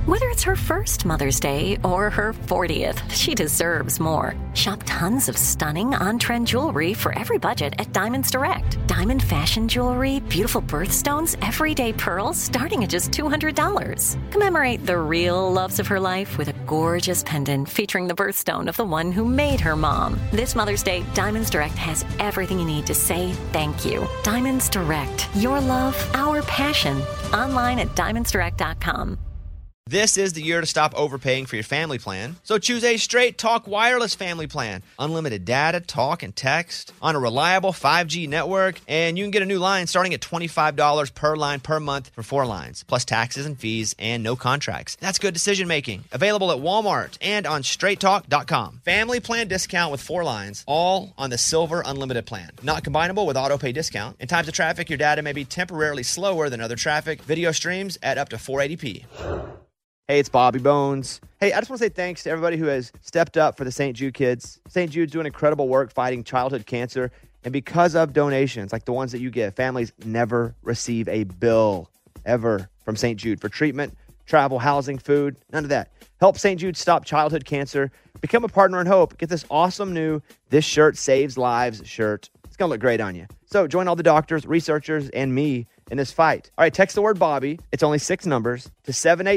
Whether it's her first Mother's Day or her 40th, she deserves more. Shop tons of stunning on-trend jewelry for every budget at Diamonds Direct. Diamond fashion jewelry, beautiful birthstones, everyday pearls starting at just $200. Commemorate the real loves of her life with a gorgeous pendant featuring the birthstone of the one who made her mom. This Mother's Day, Diamonds Direct has everything you need to say thank you. Diamonds Direct. Your love, our passion. Online at diamondsdirect.com. This is the year to stop overpaying for your family plan. So choose a Straight Talk Wireless family plan. Unlimited data, talk, and text on a reliable 5G network. And you can get a new line starting at $25 per line per month for 4 lines, plus taxes and fees and no contracts. That's good decision making. Available at Walmart and on straighttalk.com. Family plan discount with 4 lines, all on the Silver Unlimited plan. Not combinable with auto pay discount. In times of traffic, your data may be temporarily slower than other traffic. Video streams at up to 480p. Hey, it's Bobby Bones. Hey, I just want to say thanks to everybody who has stepped up for the St. Jude kids. St. Jude's doing incredible work fighting childhood cancer. And because of donations like the ones that you give, families never receive a bill ever from St. Jude for treatment, travel, housing, food, none of that. Help St. Jude stop childhood cancer. Become a partner in hope. Get this awesome new This Shirt Saves Lives shirt. It's going to look great on you. So join all the doctors, researchers, and me in this fight. All right, text the word Bobby. It's only 6 numbers to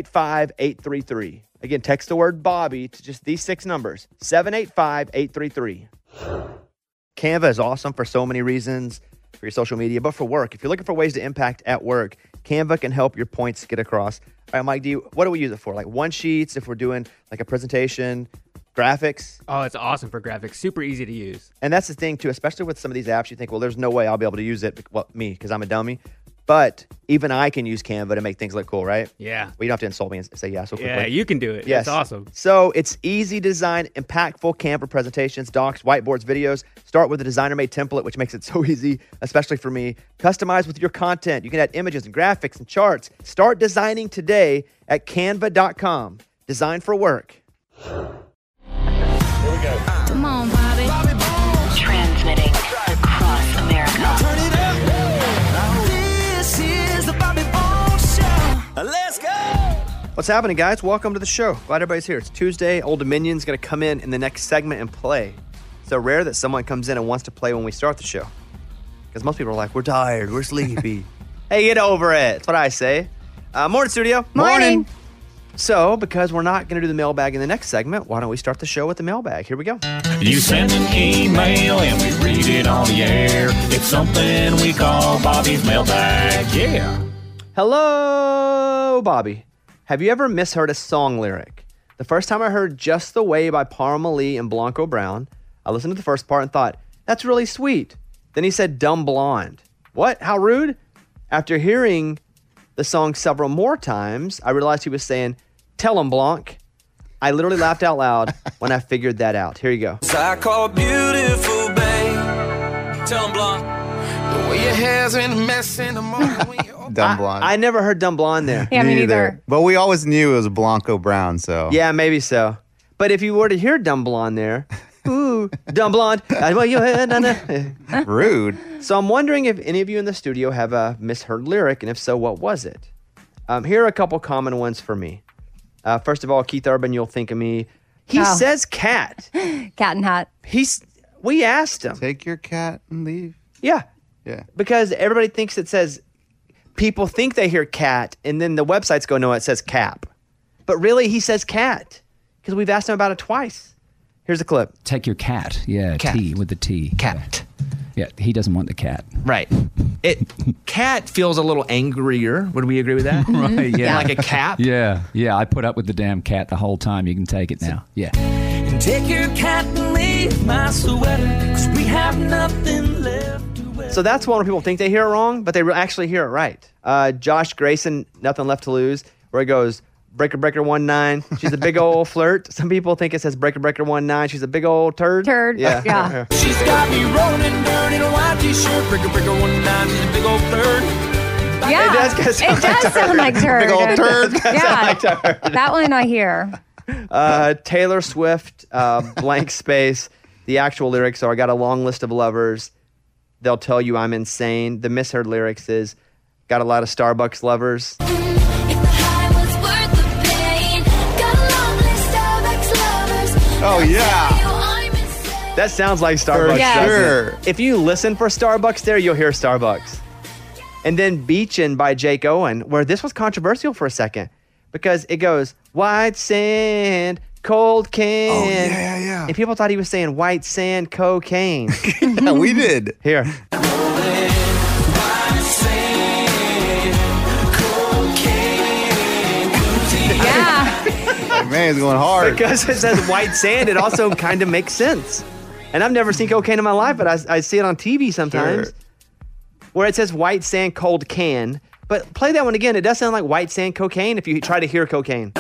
785-833. Again, text the word Bobby to just these 6 numbers, 785-833. Canva is awesome for so many reasons, for your social media, but for work. If you're looking for ways to impact at work, Canva can help your points get across. All right, Mike, what do we use it for? Like one-sheets, if we're doing like a presentation, graphics? Oh, it's awesome for graphics. Super easy to use. And that's the thing, too, especially with some of these apps, you think, well, there's no way I'll be able to use it. Well, me, because I'm a dummy. But even I can use Canva to make things look cool, right? Yeah. Well, you don't have to insult me and say yes so quickly. Yeah, you can do it. Yes. It's awesome. So it's easy design, impactful Canva presentations, docs, whiteboards, videos. Start with a designer-made template, which makes it so easy, especially for me. Customize with your content. You can add images and graphics and charts. Start designing today at canva.com. Design for work. Here we go. Come on, Bobby. Transmitting across America. Turn it up. This is the Bobby Bones Show. Let's go. What's happening, guys? Welcome to the show. Glad everybody's here. It's Tuesday. Old Dominion's going to come in the next segment and play. It's so rare that someone comes in and wants to play when we start the show. Because most people are like, we're tired, we're sleepy. Hey, get over it. That's what I say. Morning, studio. Morning. So, because we're not going to do the mailbag in the next segment, why don't we start the show with the mailbag? Here we go. You send an email and we read it on the air. It's something we call Bobby's mailbag. Yeah. Hello, Bobby. Have you ever misheard a song lyric? The first time I heard Just the Way by Parmalee and Blanco Brown, I listened to the first part and thought, that's really sweet. Then he said Dumb Blonde. What? How rude? After hearing the song several more times, I realized he was saying, tell him, Blanc. I literally laughed out loud when I figured that out. Here you go. I call beautiful, babe. Tell him, Blanc. The way your hair's in a mess in the morning. Dumb Blonde. I never heard Dumb Blonde there. Yeah, me neither. But we always knew it was Blanco Brown, so. Yeah, maybe so. But if you were to hear Dumb Blonde there, ooh, Dumb Blonde. Rude. So I'm wondering if any of you in the studio have a misheard lyric, and if so, what was it? Here are a couple common ones for me. First of all, Keith Urban, you'll think of me. He says cat. Cat and hat. We asked him. Take your cat and leave. Yeah. Yeah. Because everybody thinks it says, people think they hear cat, and then the websites go, no, it says cap. But really, he says cat, because we've asked him about it twice. Here's a clip. Take your cat. Yeah, Cat. T with the T. Cat. Yeah, he doesn't want the cat. Right. Cat feels a little angrier. Would we agree with that? Right, yeah. Like a cap? Yeah, I put up with the damn cat the whole time. You can take it now. Yeah. And take your cat and leave my sweater, 'cause we have nothing left to wear. So that's one where people think they hear it wrong, but they actually hear it right. Josh Grayson, Nothing Left to Lose, where he goes, Breaker Breaker 19, she's a big old flirt. Some people think it says Breaker Breaker 19, she's a big old turd. Yeah. She's got me rolling down in a white t-shirt. Breaker Breaker 19, she's a big old flirt. Yeah. It does sound like turd. Big old turd. Yeah. That one I hear. Taylor Swift, blank space. The actual lyrics are, I got a long list of lovers. They'll tell you I'm insane. The misheard lyrics is, got a lot of Starbucks lovers. If the high was worth the pain, That sounds like Starbucks. Yes. Sure. If you listen for Starbucks there, you'll hear Starbucks. And then Beachin' by Jake Owen, where this was controversial for a second because it goes, white sand, cold can. Oh, yeah. And people thought he was saying white sand, cocaine. Yeah, we did. Here. Yeah. Man, it's going hard. Because it says white sand, it also kind of makes sense. And I've never seen cocaine in my life, but I see it on TV sometimes. Sure. Where it says white sand, cold can. But play that one again. It does sound like white sand, cocaine if you try to hear cocaine.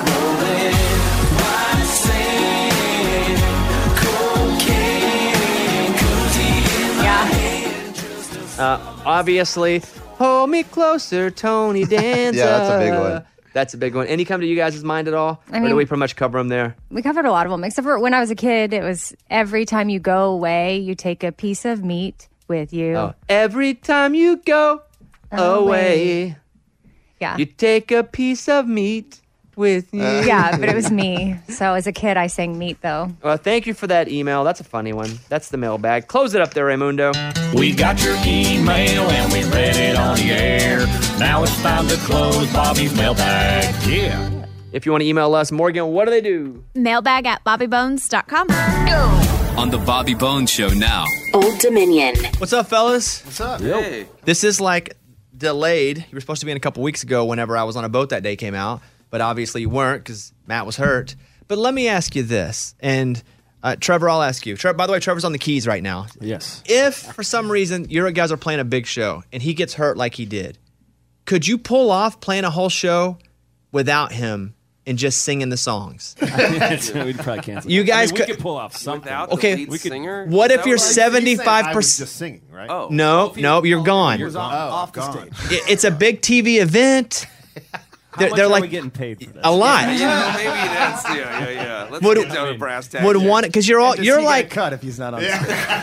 Yeah. Obviously, hold me closer, Tony Danza. Yeah, that's a big one. That's a big one. Any come to you guys' mind at all? I Or do mean- we pretty much cover them there? We covered a lot of them, except for when I was a kid, it was every time you go away, you take a piece of meat with you. Oh, every time you go away, Yeah. you take a piece of meat with you. Yeah, but it was me. So as a kid, I sang meat, though. Well, thank you for that email. That's a funny one. That's the mailbag. Close it up there, Raymundo. We got your email and we read it on the air. Now it's time to close Bobby's mailbag. Yeah. If you want to email us, Morgan, what do they do? Mailbag at bobbybones.com. On the Bobby Bones Show now. Old Dominion. What's up, fellas? What's up? Hey. This is like delayed. You were supposed to be in a couple weeks ago whenever I was on a boat that day came out, but obviously you weren't because Matt was hurt. But let me ask you this, and Trevor, I'll ask you. By the way, Trevor's on the keys right now. Yes. If for some reason your guys are playing a big show and he gets hurt like he did, could you pull off playing a whole show without him and just singing the songs? We'd probably cancel. You guys we could could pull off something. Without Okay, the lead singer? What if you're Is that what I- 75%? just singing, right? Oh. No, you're gone. He was off the stage. It's a big TV event. How much They're are like we getting paid for this? a lot. Yeah, maybe that's yeah. Let's Would- get down to brass tacks. Would here. want it because you're like cut if he's not on stage.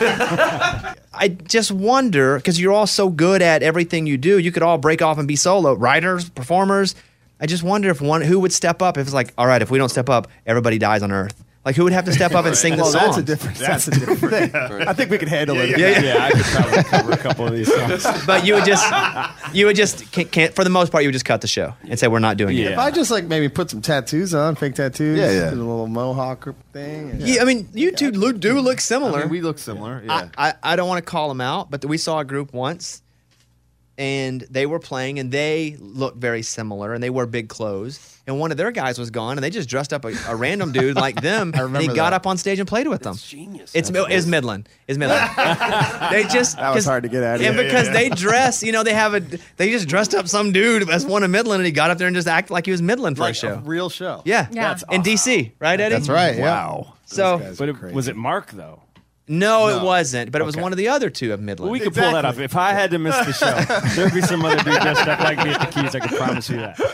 I just wonder because you're all so good at everything you do. You could all break off and be solo writers, performers. I just wonder if who would step up if it's like, all right, if we don't step up, everybody dies on Earth. Like who would have to step up and sing the Well, song? that's a different thing. I think we could handle it. Yeah, I could probably cover a couple of these songs. But you would just can't for the most part you would just cut the show and say we're not doing it. Yeah. If I just like maybe put some tattoos on, fake tattoos, Yeah. do a little mohawk thing. and- Yeah, I mean, you two do look similar. We look similar. Yeah. I don't want to call them out, but we saw a group once, and they were playing, and they looked very similar, and they wore big clothes. And one of their guys was gone, and they just dressed up a random dude like them. I remember and he got that. up on stage and played with them. Genius. It's Midland. It's Midland. They just That was hard to get out of. and because they dress, they just dressed up some dude as one of Midland, and he got up there and just acted like he was Midland for like a show. real show. Yeah, Yeah. in DC, right, Eddie? That's right. Yeah. Wow. So But was it Mark though? no, it wasn't, but it was Okay. one of the other two of Midland. Well, we could pull that off. If I had to miss the show, there'd be some other dude dressed up like me at the keys. I can promise you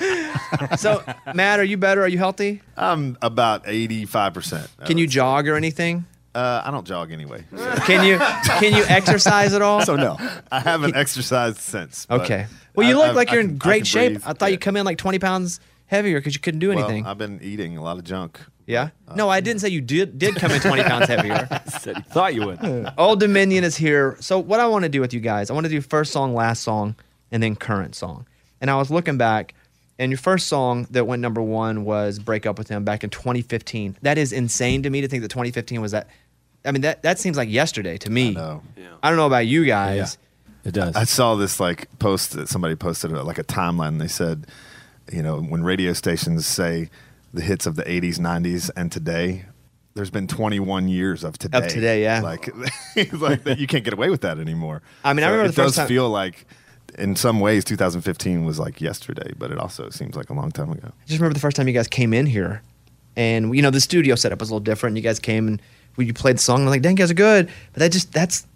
that. So, Matt, are you better? Are you healthy? I'm about 85%. Can you jog or anything? I don't jog anyway. Can you exercise at all? So no. I haven't exercised since. but Okay. Well, you look like you're I in can great shape. breathe. I thought you'd come in like 20 pounds heavier because you couldn't do Well, anything. I've been eating a lot of junk. Yeah? No, I didn't say you did come in 20 pounds heavier. Said you thought you would. Old Dominion is here. So what I want to do with you guys, I want to do first song, last song, and then current song. And I was looking back, and your first song that went number one was Break Up With Him back in 2015. That is insane to me to think that 2015 was that. I mean, that seems like yesterday to me. I know. I don't know about you guys. It does. I saw this post that somebody posted like a timeline. And they said, when radio stations say the hits of the 80s, 90s, and today, there's been 21 years of today. Of today, yeah. Like that, you can't get away with that anymore. I mean, I remember the first time. It does feel like, in some ways, 2015 was like yesterday, but it also seems like a long time ago. I just remember the first time you guys came in here, and the studio setup was a little different. You guys came and you played the song, and I'm like, dang, you guys are good. But that's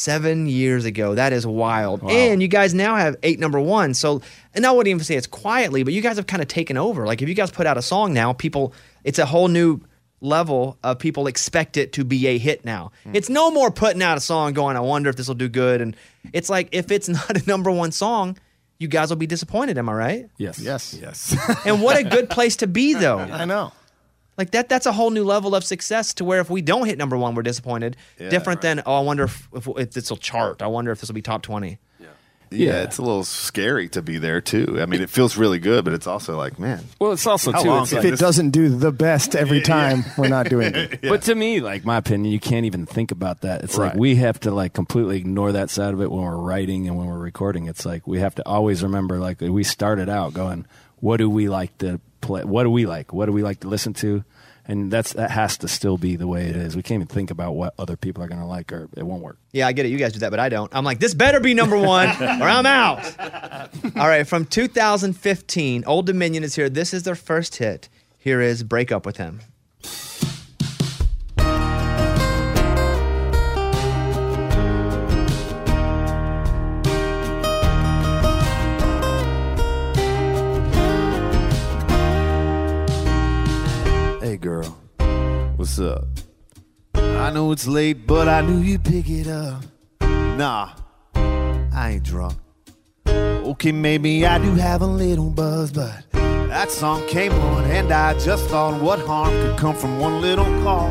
7 years ago. That is wild. Wow. And you guys now have 8 number one. So, and I wouldn't even say it's quietly, but you guys have kind of taken over. Like if you guys put out a song now, it's a whole new level of people expect it to be a hit now. It's no more putting out a song going, I wonder if this will do good. And it's like, if it's not a number one song, you guys will be disappointed. Am I right? Yes. Yes. And what a good place to be, though. I know. Like that's a whole new level of success to where if we don't hit number 1, we're disappointed. Different than, I wonder if this will chart. I wonder if this will be top 20. Yeah, it's a little scary to be there too. I mean, it feels really good, but it's also like, man. Well, it's also how too. long It's can like, If it doesn't do the best every time, we're not doing it. But to me, like my opinion, you can't even think about that. It's like Right. we have to like completely ignore that side of it when we're writing and when we're recording. It's like we have to always remember, like we started out going, what do we like to play? What do we like? What do we like to listen to? And that has to still be the way it is. We can't even think about what other people are going to like, or it won't work. Yeah, I get it. You guys do that, but I don't. I'm like, this better be number 1 or I'm out. All right, from 2015, Old Dominion is here. This is their first hit. Here is Break Up With Him. Hey girl, what's up? I know it's late, but I knew you'd pick it up. Nah, I ain't drunk. Okay, maybe I do have a little buzz, but that song came on and I just thought what harm could come from one little call.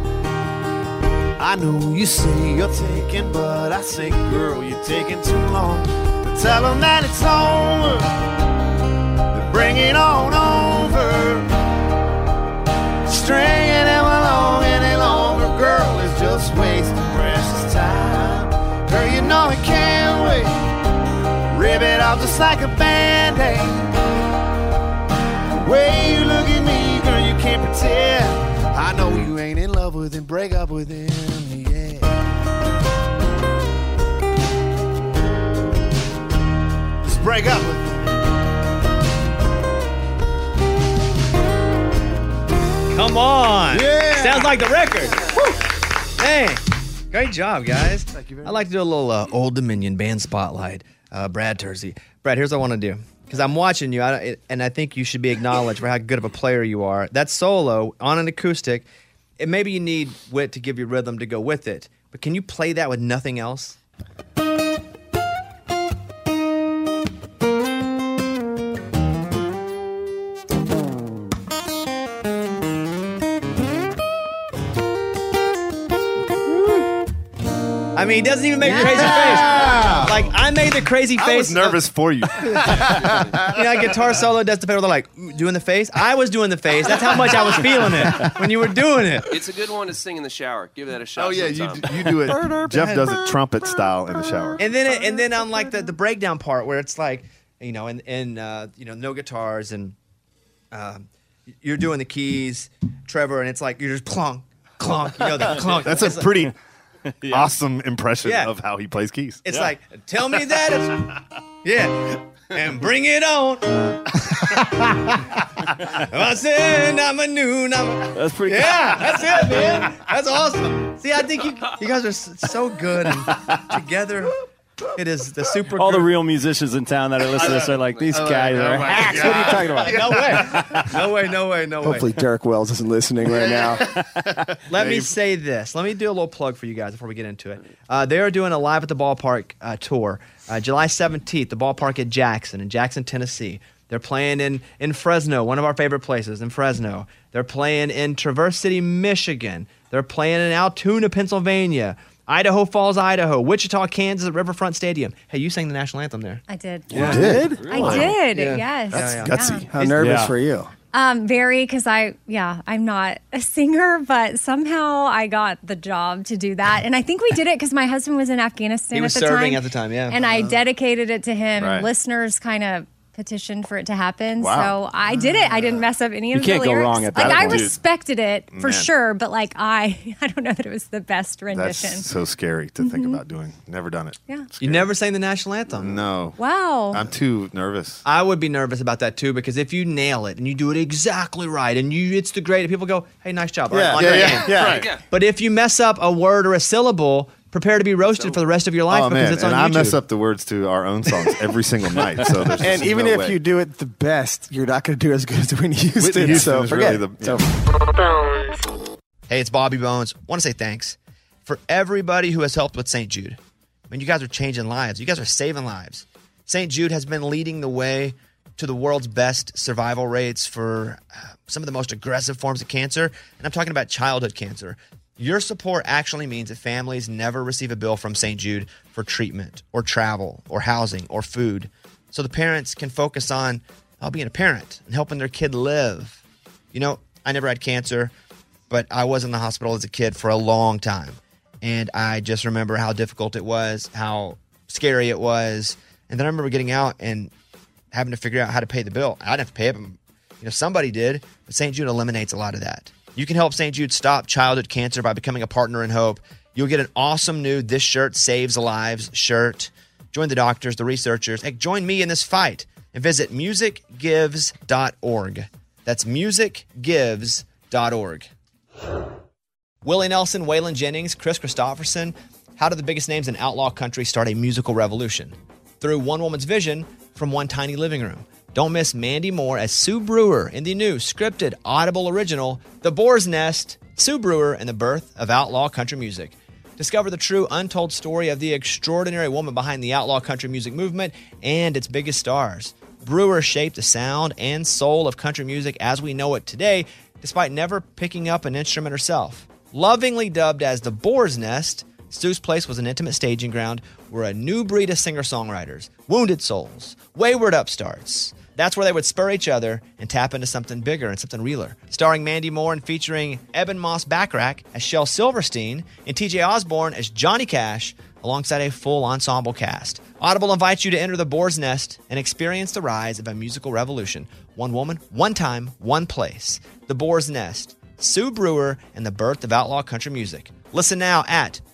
I know you say you're taking, but I say, girl, you're taking too long. But tell them that it's over, then bring it on over. Stringing them along any longer, girl, is just wasting precious time. Girl, you know it can't wait. Rip it off just like a Band-Aid. The way you look at me, girl, you can't pretend. I know you ain't in love with him, break up with him, yeah. Just break up with him. Come on. Yeah. Sounds like the record. Woo. Hey, great job, guys. I'd like to do a little Old Dominion band spotlight. Brad Tersey. Brad, here's what I want to do. Because I'm watching you, and I think you should be acknowledged for how good of a player you are. That solo on an acoustic, and maybe you need wit to give you rhythm to go with it. But can you play that with nothing else? I mean, he doesn't even make a crazy face. Like, I made the crazy face. I was nervous for you. Guitar solo does the pedal. They're like, doing the face. I was doing the face. That's how much I was feeling it when you were doing it. It's a good one to sing in the shower. Give that a shot. Oh yeah, sometime. you do it. Jeff does it trumpet style in the shower. And then on like the breakdown part where it's like, no guitars and you're doing the keys, Trevor, and it's like you're just clunk, clunk. The clunk. That's a pretty awesome impression of how he plays keys. It's like, tell me that it's, and bring it on. I said, I'm a new number. That's pretty good. Yeah, that's it, man. That's awesome. See, I think you guys are so good and together. It is the super. All the real musicians in town that are listening to this are like, these guys are hacks. What are you talking about? No way. Hopefully Derek Wells isn't listening right now. Let me say this. Let me do a little plug for you guys before we get into it. They are doing a Live at the Ballpark tour. July 17th, the ballpark at Jackson in Jackson, Tennessee. They're playing in Fresno, one of our favorite places in Fresno. They're playing in Traverse City, Michigan. They're playing in Altoona, Pennsylvania. Idaho Falls, Idaho, Wichita, Kansas at Riverfront Stadium. Hey, you sang the national anthem there. I did. You did? Really? I did, Yeah. yes. That's gutsy. How nervous for you? Very, because I'm not a singer, but somehow I got the job to do that. And I think we did it because my husband was in Afghanistan He was at the time. serving at the time, yeah. And I dedicated it to him. Right. Listeners kind of petitioned for it to happen. Wow. So I did it. I didn't mess up any of the can't lyrics. go wrong at that Like, I point. respected it for Man. sure, but like I don't know that it was the best rendition. That's so scary to think about doing. Never done it. Yeah. You never sang the national anthem? No. Wow. I'm too nervous. I would be nervous about that too, because if you nail it and you do it exactly right and it's the great, people go, hey, nice job. All right, on your hand. Right. Yeah. But if you mess up a word or a syllable, prepare to be roasted for the rest of your life Oh because man, it's on and YouTube. I mess up the words to our own songs every single night. So there's And just even no if way. you do it the best, you're not going to do as good as Whitney Houston. Whitney Houston so is forget really it. So, Hey, it's Bobby Bones. Want to say thanks for everybody who has helped with St. Jude. I mean, you guys are changing lives. You guys are saving lives. St. Jude has been leading the way to the world's best survival rates for some of the most aggressive forms of cancer, and I'm talking about childhood cancer. Your support actually means that families never receive a bill from St. Jude for treatment or travel or housing or food, so the parents can focus on being a parent and helping their kid live. You know, I never had cancer, but I was in the hospital as a kid for a long time, and I just remember how difficult it was, how scary it was, and then I remember getting out and having to figure out how to pay the bill. I didn't have to pay it. Somebody did, but St. Jude eliminates a lot of that. You can help St. Jude stop childhood cancer by becoming a partner in hope. You'll get an awesome new This Shirt Saves Lives shirt. Join the doctors, the researchers. Hey, join me in this fight and visit musicgives.org. That's musicgives.org. Willie Nelson, Waylon Jennings, Chris Christopherson. How do the biggest names in outlaw country start a musical revolution? Through one woman's vision from one tiny living room. Don't miss Mandy Moore as Sue Brewer in the new scripted Audible original, The Boar's Nest, Sue Brewer and the Birth of Outlaw Country Music. Discover the true untold story of the extraordinary woman behind the outlaw country music movement and its biggest stars. Brewer shaped the sound and soul of country music as we know it today, despite never picking up an instrument herself. Lovingly dubbed as The Boar's Nest, Sue's place was an intimate staging ground where a new breed of singer-songwriters, wounded souls, wayward upstarts, that's where they would spur each other and tap into something bigger and something realer. Starring Mandy Moore and featuring Eben Moss Backrack as Shel Silverstein and TJ Osborne as Johnny Cash, alongside a full ensemble cast. Audible invites you to enter the Boar's Nest and experience the rise of a musical revolution. One woman, one time, one place. The Boar's Nest, Sue Brewer, and the birth of outlaw country music. Listen now at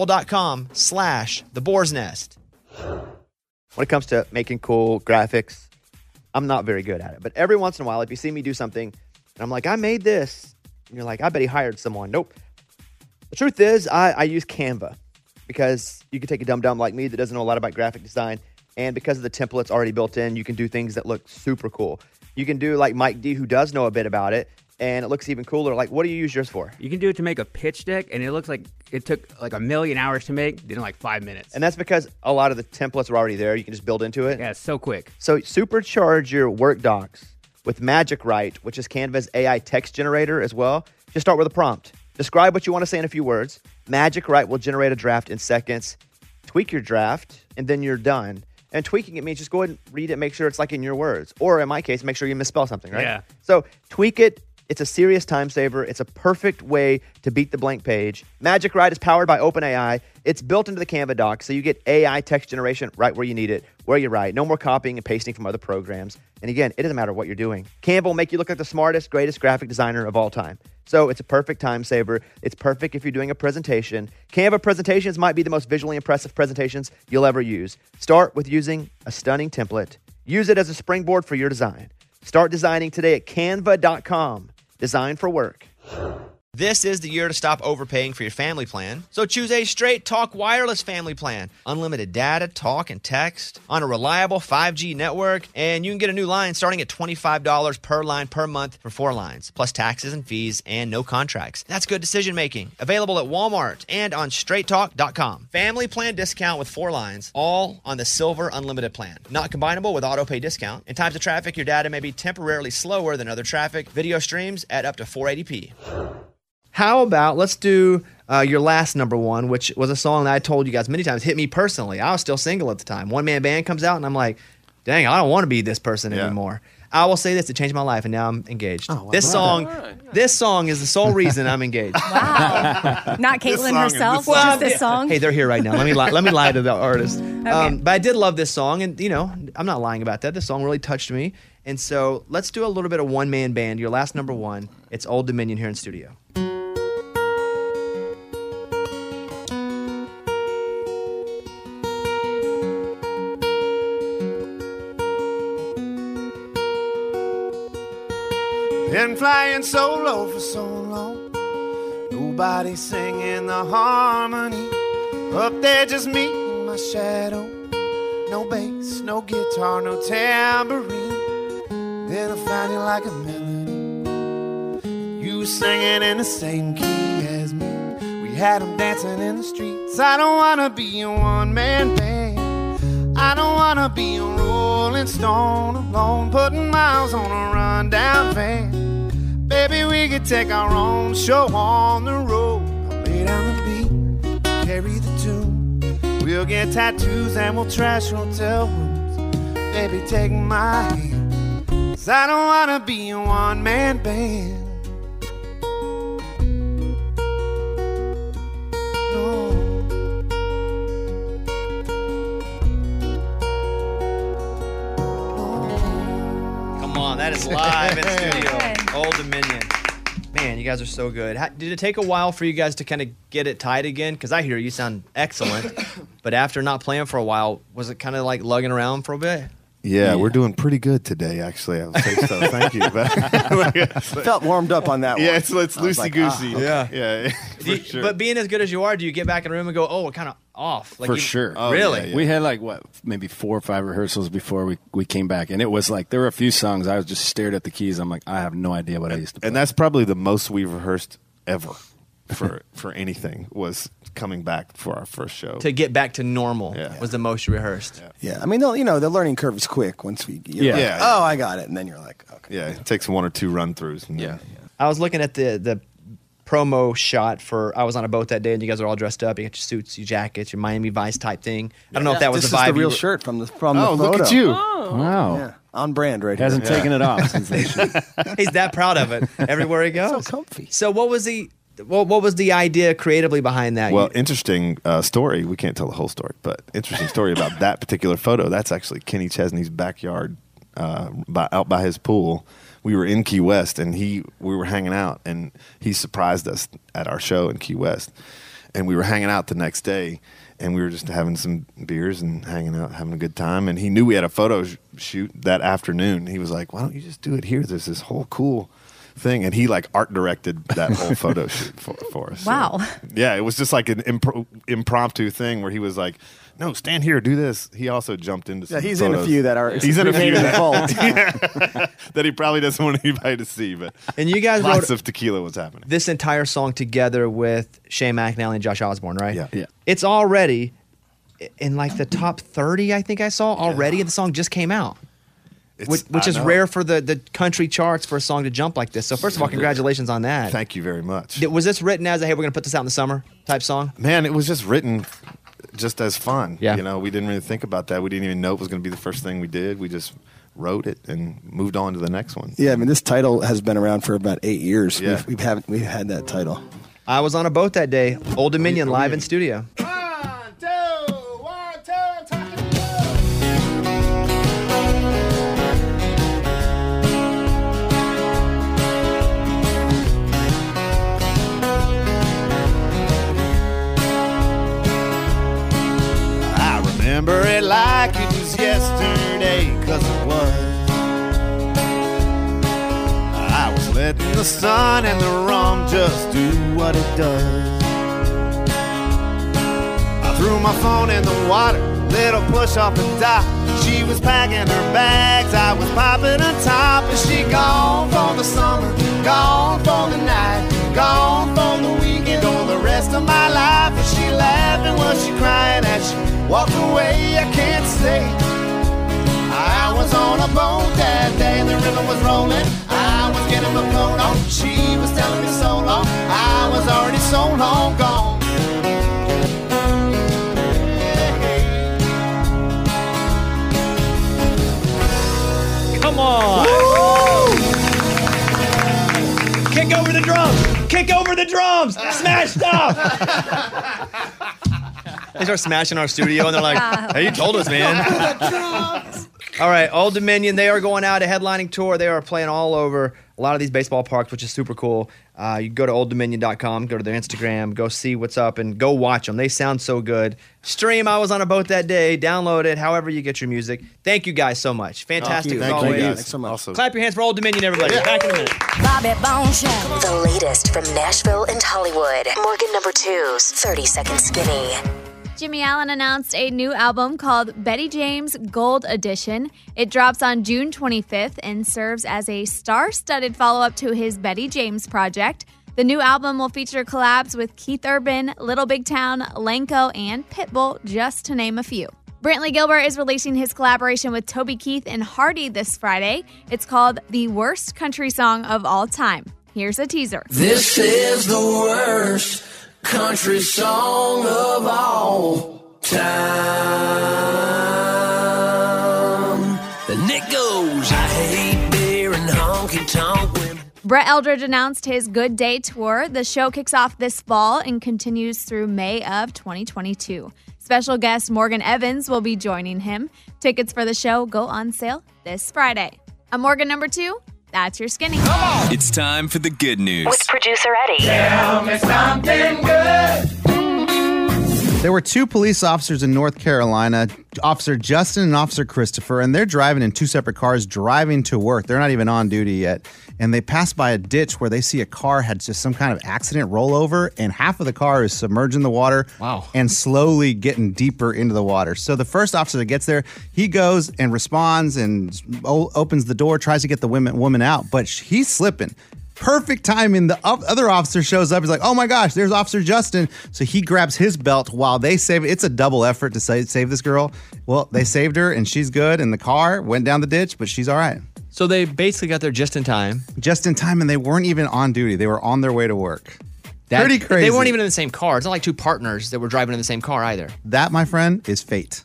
audible.com/The Boar's Nest. When it comes to making cool graphics, I'm not very good at it. But every once in a while, if you see me do something, and I'm like, I made this, and you're like, I bet he hired someone. Nope. The truth is, I use Canva because you can take a dum-dum like me that doesn't know a lot about graphic design, and because of the templates already built in, you can do things that look super cool. You can do like Mike D, who does know a bit about it, and it looks even cooler. Like, what do you use yours for? You can do it to make a pitch deck, and it looks like it took like 1,000,000 hours to make, did in like 5 minutes. And that's because a lot of the templates are already there. You can just build into it. Yeah, it's so quick. So supercharge your work docs with Magic Write, which is Canva's AI text generator as well. Just start with a prompt. Describe what you want to say in a few words. Magic Write will generate a draft in seconds. Tweak your draft, and then you're done. And tweaking it means just go ahead and read it, make sure it's like in your words. Or in my case, make sure you misspell something, right? Yeah. So tweak it. It's a serious time saver. It's a perfect way to beat the blank page. Magic Write is powered by OpenAI. It's built into the Canva doc, so you get AI text generation right where you need it, where you write. No more copying and pasting from other programs. And again, it doesn't matter what you're doing. Canva will make you look like the smartest, greatest graphic designer of all time. So it's a perfect time saver. It's perfect if you're doing a presentation. Canva presentations might be the most visually impressive presentations you'll ever use. Start with using a stunning template. Use it as a springboard for your design. Start designing today at canva.com. Design for work. This is the year to stop overpaying for your family plan. So choose a Straight Talk Wireless family plan. Unlimited data, talk, and text on a reliable 5G network. And you can get a new line starting at $25 per line per month for 4 lines, plus taxes and fees and no contracts. That's good decision making. Available at Walmart and on straighttalk.com. Family plan discount with 4 lines, all on the Silver Unlimited plan. Not combinable with auto pay discount. In times of traffic, your data may be temporarily slower than other traffic. Video streams at up to 480p. How about let's do your last number one, which was a song that I told you guys many times hit me personally. I was still single at the time. One Man Band comes out, and I'm like, dang, I don't want to be this person anymore. I will say this, it changed my life, and now I'm engaged. This song is the sole reason I'm engaged. Wow. Not Caitlyn herself, just this song. Hey, they're here right now. Let me lie to the artist. Okay. But I did love this song, and, I'm not lying about that. This song really touched me. And so let's do a little bit of One Man Band, your last number one. It's Old Dominion here in studio. Been flying solo for so long, nobody singing the harmony. Up there just me and my shadow, no bass, no guitar, no tambourine. Then I found you like a melody, you were singing in the same key as me. We had them dancing in the streets. I don't wanna be a one-man band, I don't wanna wanna be a rolling stone alone, putting miles on a rundown van. Baby, we could take our own show on the road. I'll lay down the beat, carry the tune. We'll get tattoos and we'll trash hotel rooms. Baby, take my hand, 'cause I don't wanna be a one-man band. Come on, that is live in studio. Old Dominion. Man, you guys are so good. Did it take a while for you guys to kind of get it tight again? Because I hear you sound excellent. But after not playing for a while, was it kind of like lugging around for a bit? Yeah, we're doing pretty good today, actually. I would say so. Thank you. Felt warmed up on that one. Yeah, it's loosey-goosey. Okay. Yeah, for sure. But being as good as you are, do you get back in the room and go, oh, we're kind of off? Like For sure. Oh, really? yeah. We had like, maybe 4 or 5 rehearsals before we came back. And it was like, there were a few songs I was just stared at the keys. I'm like, I have no idea what I used to play. And that's probably the most we've rehearsed ever for anything, was coming back for our first show. To get back to normal was the most you rehearsed. Yeah, I mean, the learning curve is quick once we. Yeah. Oh, I got it, and then you're like, okay. Yeah, it takes 1 or 2 run-throughs. And then, I was looking at the promo shot for I Was on a Boat That Day, and you guys are all dressed up. You got your suits, your jackets, your Miami Vice type thing. I don't know if that was this the vibe. is the real you- shirt from the Oh, photo. look at you. Wow. Yeah, on brand right Hasn't here. taken it off since they shoot. He's that proud of it everywhere he goes. So comfy. So what was the idea creatively behind that? Well, interesting story. We can't tell the whole story, but interesting story about that particular photo. That's actually Kenny Chesney's backyard, out by his pool. We were in Key West, and we were hanging out, and he surprised us at our show in Key West. And we were hanging out the next day, and we were just having some beers and hanging out, having a good time. And he knew we had a photo shoot that afternoon. He was like, "Why don't you just do it here? There's this whole cool thing." And he like art directed that whole photo shoot for us. Wow. So, yeah, it was just like an impromptu thing where he was like, "No, stand here, do this." He also jumped into some he's in a photos. few that are. He's in a few that that he probably doesn't want anybody to see. But And you guys lots wrote of tequila was happening. this entire song together with Shane McNally and Josh Osborne, right? Yeah. It's already in like the top 30, I think I saw already, and the song just came out. Which is rare for the country charts for a song to jump like this. So first of all, congratulations on that. Thank you very much. Was this written as a, hey, we're going to put this out in the summer type song? Man, it was just written just as fun. Yeah. You know, we didn't really think about that. We didn't even know it was going to be the first thing we did. We just wrote it and moved on to the next one. Yeah, I mean, this title has been around for about 8 years. Yeah. We've had that title. I Was on a Boat That Day. Old Dominion live in studio. I remember it like it was yesterday, 'cause it was. I was letting the sun and the rum just do what it does. I threw my phone in the water, little push off the dock. She was packing her bags, I was popping her top. And she gone for the summer, gone for the night, gone for the weekend or the rest of my life. Was she laughing, was she crying as she walked away? I can't say. I was on a boat that day, the river was rolling. I was getting my coat on, she was telling me so long. I was already so long gone. Come on. Kick over the drums. Kick over the drums. Smash stuff. They start smashing our studio, and they're like, hey, you told us, man. All right, Old Dominion, they are going out a headlining tour. They are playing all over a lot of these baseball parks, which is super cool. You can go to olddominion.com, go to their Instagram, go see what's up, and go watch them. They sound so good. Stream I Was on a Boat That Day. Download it, however you get your music. Thank you guys so much. Fantastic as always. Thanks so much. Awesome. Clap your hands for Old Dominion, everybody. Back in a minute. Bobby Bone Show. The latest from Nashville and Hollywood. Morgan number 2's 30 Second Skinny. Jimmy Allen announced a new album called Betty James Gold Edition. It drops on June 25th and serves as a star-studded follow-up to his Betty James project. The new album will feature collabs with Keith Urban, Little Big Town, Lanco, and Pitbull, just to name a few. Brantley Gilbert is releasing his collaboration with Toby Keith and Hardy this Friday. It's called The Worst Country Song of All Time. Here's a teaser. This is the worst country song of all time. And it goes, I hate beer and honky-tonk women. Brett Eldridge announced his Good Day Tour. The show kicks off this fall and continues through May of 2022. Special guest Morgan Evans will be joining him. Tickets for the show go on sale this Friday. I'm Morgan number 2. That's your skinny. It's time for the good news. With producer Eddie. Tell me something good. There were 2 police officers in North Carolina, Officer Justin and Officer Christopher, and they're driving in 2 separate cars driving to work. They're not even on duty yet. And they pass by a ditch where they see a car had just some kind of accident rollover, and half of the car is submerged in the water. Wow. And slowly getting deeper into the water. So the first officer that gets there, he goes and responds and opens the door, tries to get the woman out, but he's slipping. Perfect timing. The other officer shows up. He's like, oh my gosh, there's Officer Justin. So he grabs his belt while they save it. It's a double effort to save this girl. Well, they saved her and she's good. And the car went down the ditch, but she's all right. So they basically got there just in time. Just in time, and they weren't even on duty. They were on their way to work. Pretty crazy. They weren't even in the same car. It's not like 2 partners that were driving in the same car either. That, my friend, is fate.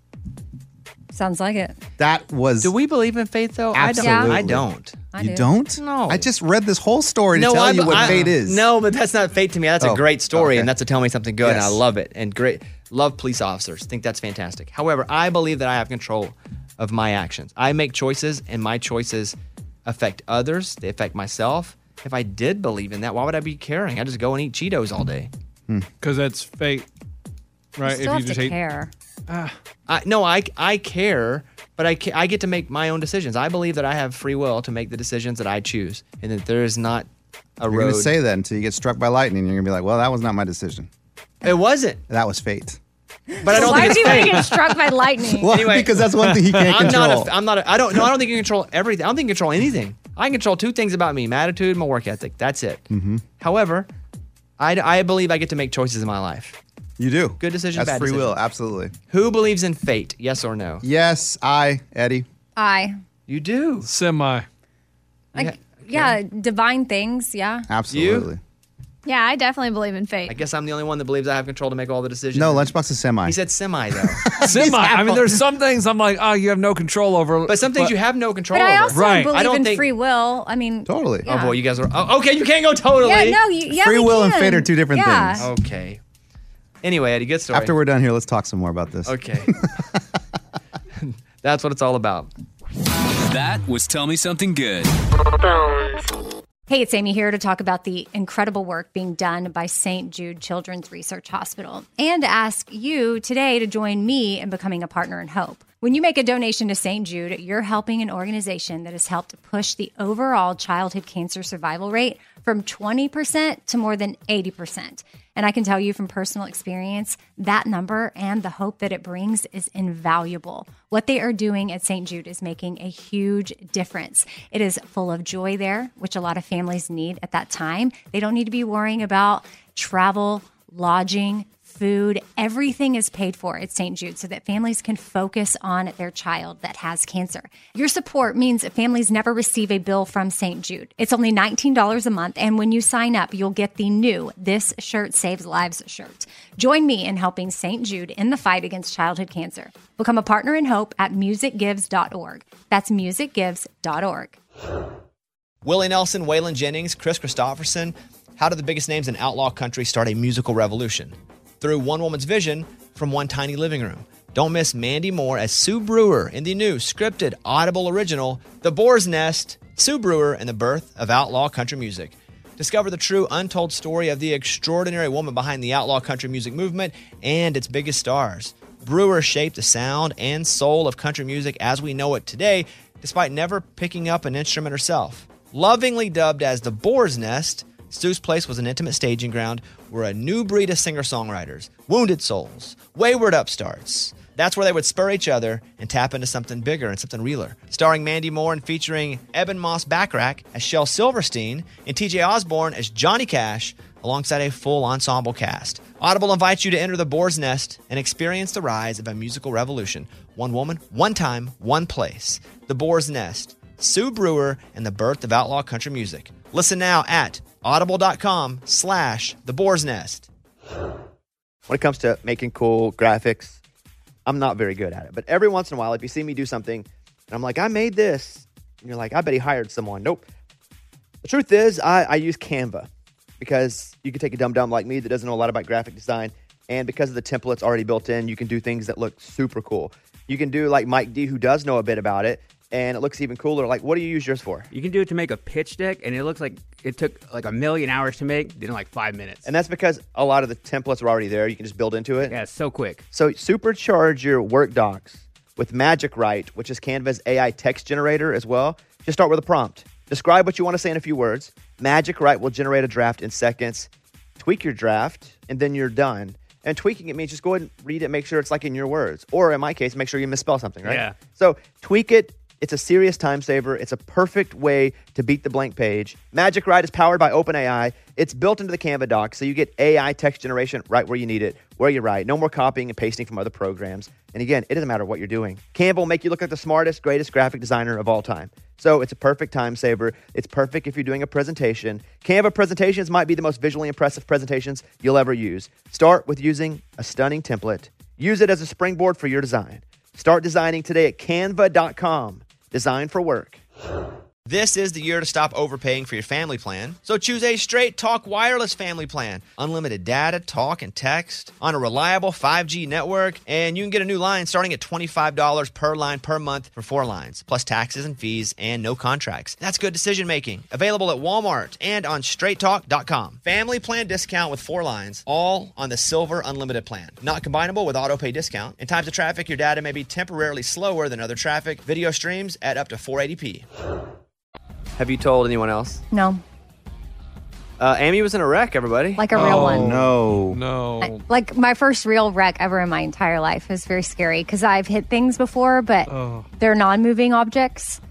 Sounds like it. That was... Do we believe in fate, though? Absolutely. I don't. You don't? No. I just read this whole story to tell you what fate is. No, but that's not fate to me. That's a great story, okay. and that's a tell me something good, and Yes. I love it. And great. Love police officers. Think that's fantastic. However, I believe that I have control of my actions. I make choices, and my choices affect others. They affect myself. If I did believe in that, why would I be caring? I just go and eat Cheetos all day. Because that's fate, right? You still have to care. I care, but I get to make my own decisions. I believe that I have free will to make the decisions that I choose, and that there is not a You're road. going to say that until you get struck by lightning. You're going to be like, well, that was not my decision. It wasn't. That was fate. But I don't Why think would it's you fate. get struck by lightning? Well, because that's one thing he can't control. I don't think you can control everything. I don't think you can control anything. I can control 2 things about me: my attitude and my work ethic. That's it. Mm-hmm. However, I believe I get to make choices in my life. You do. Good decisions, That's bad free will, decisions. absolutely. Who believes in fate? Yes or no? Yes, Eddie. I. You do. Semi. Yeah, divine things. Yeah. Absolutely. Yeah, I definitely believe in fate. I guess I'm the only one that believes I have control to make all the decisions. No, Lunchbox is semi. He said semi, though. Semi. I mean, there's some things I'm like, oh, you have no control over. But some things you have no control But I over. also Right. believe I don't in think free will. I mean, Totally. Yeah. Oh boy, you guys are. Oh, okay, you can't go totally. Yeah, no, yeah, Free we will and can. fate are 2 different Yeah. things. Okay. Anyway, Eddie, good story. After we're done here, let's talk some more about this. Okay. That's what it's all about. That was Tell Me Something Good. Hey, it's Amy here to talk about the incredible work being done by St. Jude Children's Research Hospital and to ask you today to join me in becoming a partner in hope. When you make a donation to St. Jude, you're helping an organization that has helped push the overall childhood cancer survival rate from 20% to more than 80%. And I can tell you from personal experience, that number and the hope that it brings is invaluable. What they are doing at St. Jude is making a huge difference. It is full of joy there, which a lot of families need at that time. They don't need to be worrying about travel, lodging, food. Everything is paid for at St. Jude so that families can focus on their child that has cancer. Your support means that families never receive a bill from St. Jude. It's only $19 a month, and when you sign up, you'll get the new This Shirt Saves Lives shirt. Join me in helping St. Jude in the fight against childhood cancer. Become a partner in hope at musicgives.org. That's musicgives.org. Willie Nelson, Waylon Jennings, Chris Christopherson. How did the biggest names in outlaw country start a musical revolution? Through one woman's vision from one tiny living room. Don't miss Mandy Moore as Sue Brewer in the new scripted Audible original, The Boar's Nest, Sue Brewer and the Birth of Outlaw Country Music. Discover the true untold story of the extraordinary woman behind the outlaw country music movement and its biggest stars. Brewer shaped the sound and soul of country music as we know it today, despite never picking up an instrument herself. Lovingly dubbed as The Boar's Nest, Sue's place was an intimate staging ground where a new breed of singer-songwriters, wounded souls, wayward upstarts, that's where they would spur each other and tap into something bigger and something realer. Starring Mandy Moore and featuring Eben Moss Backrack as Shel Silverstein and TJ Osborne as Johnny Cash, alongside a full ensemble cast. Audible invites you to enter the Boar's Nest and experience the rise of a musical revolution. One woman, one time, one place. The Boar's Nest, Sue Brewer, and the birth of outlaw country music. Listen now at audible.com/The Boar's Nest. When it comes to making cool graphics, I'm not very good at it. But every once in a while, if you see me do something, and I'm like, I made this, and you're like, I bet he hired someone. Nope. The truth is, I use Canva because you can take a dum-dum like me that doesn't know a lot about graphic design, and because of the templates already built in, you can do things that look super cool. You can do like Mike D, who does know a bit about it, and it looks even cooler. Like, what do you use yours for? You can do it to make a pitch deck, and it looks like it took like 1,000,000 hours to make, did in like 5 minutes. And that's because a lot of the templates are already there. You can just build into it. Yeah, it's so quick. So supercharge your work docs with Magic Write, which is Canva's AI text generator as well. Just start with a prompt. Describe what you want to say in a few words. Magic Write will generate a draft in seconds. Tweak your draft, and then you're done. And tweaking it means just go ahead and read it, make sure it's like in your words. Or in my case, make sure you misspell something, right? Yeah. So tweak it. It's a serious time saver. It's a perfect way to beat the blank page. Magic Write is powered by OpenAI. It's built into the Canva doc, so you get AI text generation right where you need it, where you write. No more copying and pasting from other programs. And again, it doesn't matter what you're doing. Canva will make you look like the smartest, greatest graphic designer of all time. So it's a perfect time saver. It's perfect if you're doing a presentation. Canva presentations might be the most visually impressive presentations you'll ever use. Start with using a stunning template. Use it as a springboard for your design. Start designing today at canva.com. Design for work. This is the year to stop overpaying for your family plan. So choose a Straight Talk Wireless family plan. Unlimited data, talk, and text on a reliable 5G network. And you can get a new line starting at $25 per line per month for 4 lines, plus taxes and fees and no contracts. That's good decision making. Available at Walmart and on straighttalk.com. Family plan discount with 4 lines, all on the Silver Unlimited plan. Not combinable with auto pay discount. In times of traffic, your data may be temporarily slower than other traffic. Video streams at up to 480p. Have you told anyone else? No. Amy was in a wreck, everybody. Like a real one. No. Like my first real wreck ever in my entire life. It was very scary because I've hit things before, but they're non-moving objects,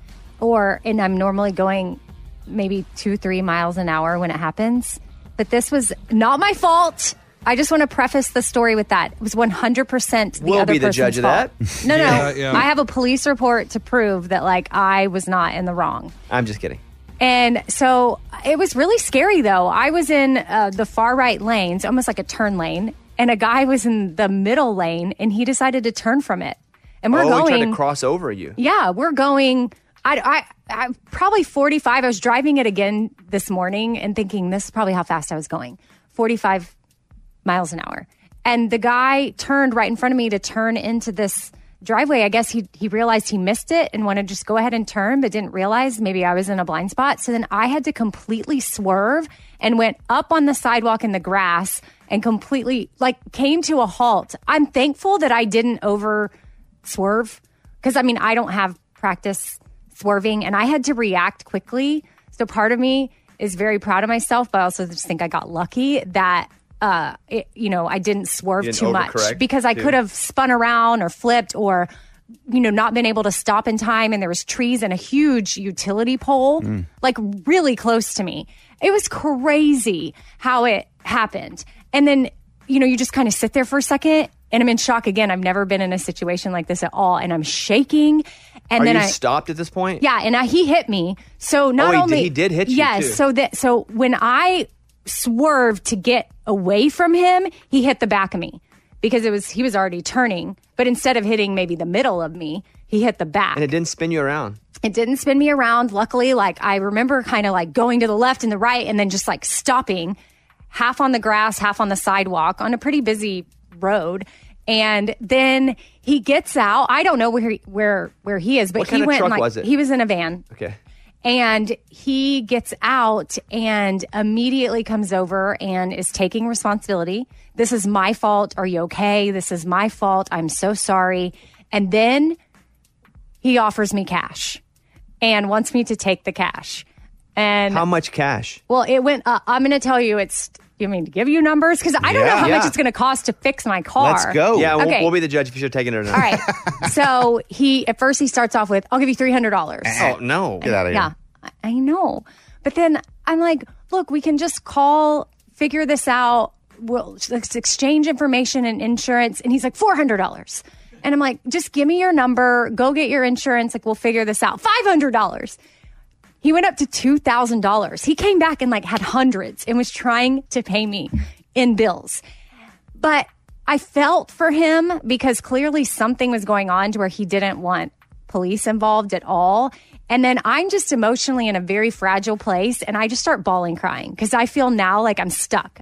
and I'm normally going maybe 2-3 miles an hour when it happens. But this was not my fault. I just want to preface the story with that. It was 100% the We'll other be the person's judge of fault. that. No. Yeah. I have a police report to prove that I was not in the wrong. I'm just kidding. And so it was really scary, though. I was in the far right lanes, almost like a turn lane, and a guy was in the middle lane, and he decided to turn from it. And we're going. He tried to cross over you. Yeah, we're going. I probably 45. I was driving it again this morning and thinking this is probably how fast I was going, 45 miles an hour. And the guy turned right in front of me to turn into this driveway. I guess he realized he missed it and wanted to just go ahead and turn, but didn't realize maybe I was in a blind spot. So then I had to completely swerve and went up on the sidewalk in the grass and completely came to a halt. I'm thankful that I didn't over swerve because I don't have practice swerving and I had to react quickly. So part of me is very proud of myself, but I also just think I got lucky that I didn't swerve too much because I could have spun around or flipped or, not been able to stop in time. And there was trees and a huge utility pole, really close to me. It was crazy how it happened. And then, you just kind of sit there for a second and I'm in shock again. I've never been in a situation like this at all. And I'm shaking. And then you stopped at this point? Yeah. And he hit me. So not only he did hit you. Yes. Too. So when I swerved to get away from him, he hit the back of me because he was already turning, but instead of hitting maybe the middle of me, he hit the back. And it didn't spin you around. It didn't spin me around. Luckily, I remember kind of going to the left and the right and then just stopping half on the grass, half on the sidewalk on a pretty busy road. And then he gets out. I don't know where he is, but what kind of truck was it? He was in a van. Okay. And he gets out and immediately comes over and is taking responsibility. This is my fault. Are you okay? This is my fault. I'm so sorry. And then he offers me cash and wants me to take the cash. And how much cash? Well, it went up. I'm going to tell you you mean to give you numbers? Because I don't know how much it's going to cost to fix my car. Let's go. Yeah, okay. We'll be the judge if you should have taken it or not. All right. So at first he starts off with, I'll give you $300. Oh, no. Get out of here. Yeah, I know. But then I'm like, look, we can just call figure this out. Let's exchange information and insurance. And he's like, $400. And I'm like, just give me your number. Go get your insurance. Like, we'll figure this out. $500. He went up to $2,000. He came back and like had hundreds and was trying to pay me in bills. But I felt for him because clearly something was going on to where he didn't want police involved at all. And then I'm just emotionally in a very fragile place and I just start bawling crying because I feel now like I'm stuck.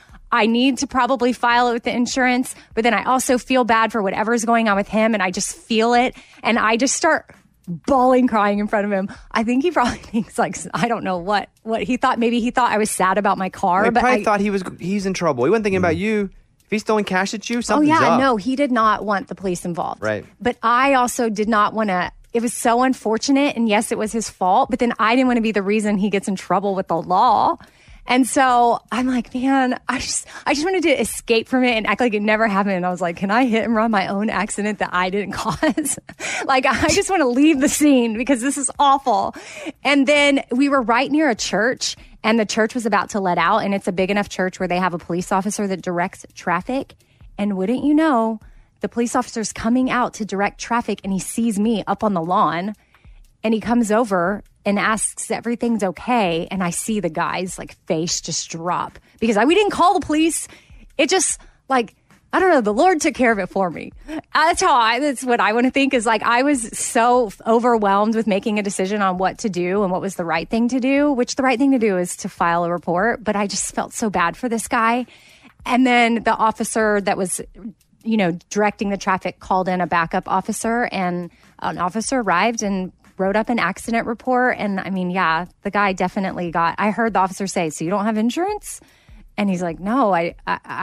I need to probably file it with the insurance, but then I also feel bad for whatever's going on with him and I just feel it and I just start bawling crying in front of him. I think he probably thinks like, I don't know what he thought. Maybe he thought I was sad about my car. He but probably thought he's in trouble. He wasn't thinking about you. If he's throwing cash at you, something's up. No, he did not want the police involved. Right. But I also did not want to. It was so unfortunate, and yes, it was his fault, but then I didn't want to be the reason he gets in trouble with the law. And so I'm like, man, I just wanted to escape from it and act like it never happened. And I was like, can I hit and run my own accident that I didn't cause? Like, I just want to leave the scene because this is awful. And then we were right near a church and the church was about to let out. And it's a big enough church where they have a police officer that directs traffic. And wouldn't you know, the police officer's coming out to direct traffic and he sees me up on the lawn and he comes over and asks if everything's okay. And I see the guy's like face just drop because we didn't call the police. It just like, I don't know, the Lord took care of it for me. That's what I want to think is like, I was so overwhelmed with making a decision on what to do and what was the right thing to do, which the right thing to do is to file a report. But I just felt so bad for this guy. And then the officer that was, directing the traffic called in a backup officer and an officer arrived and wrote up an accident report. And I mean, yeah, the guy definitely I heard the officer say, so you don't have insurance? And he's like, no, I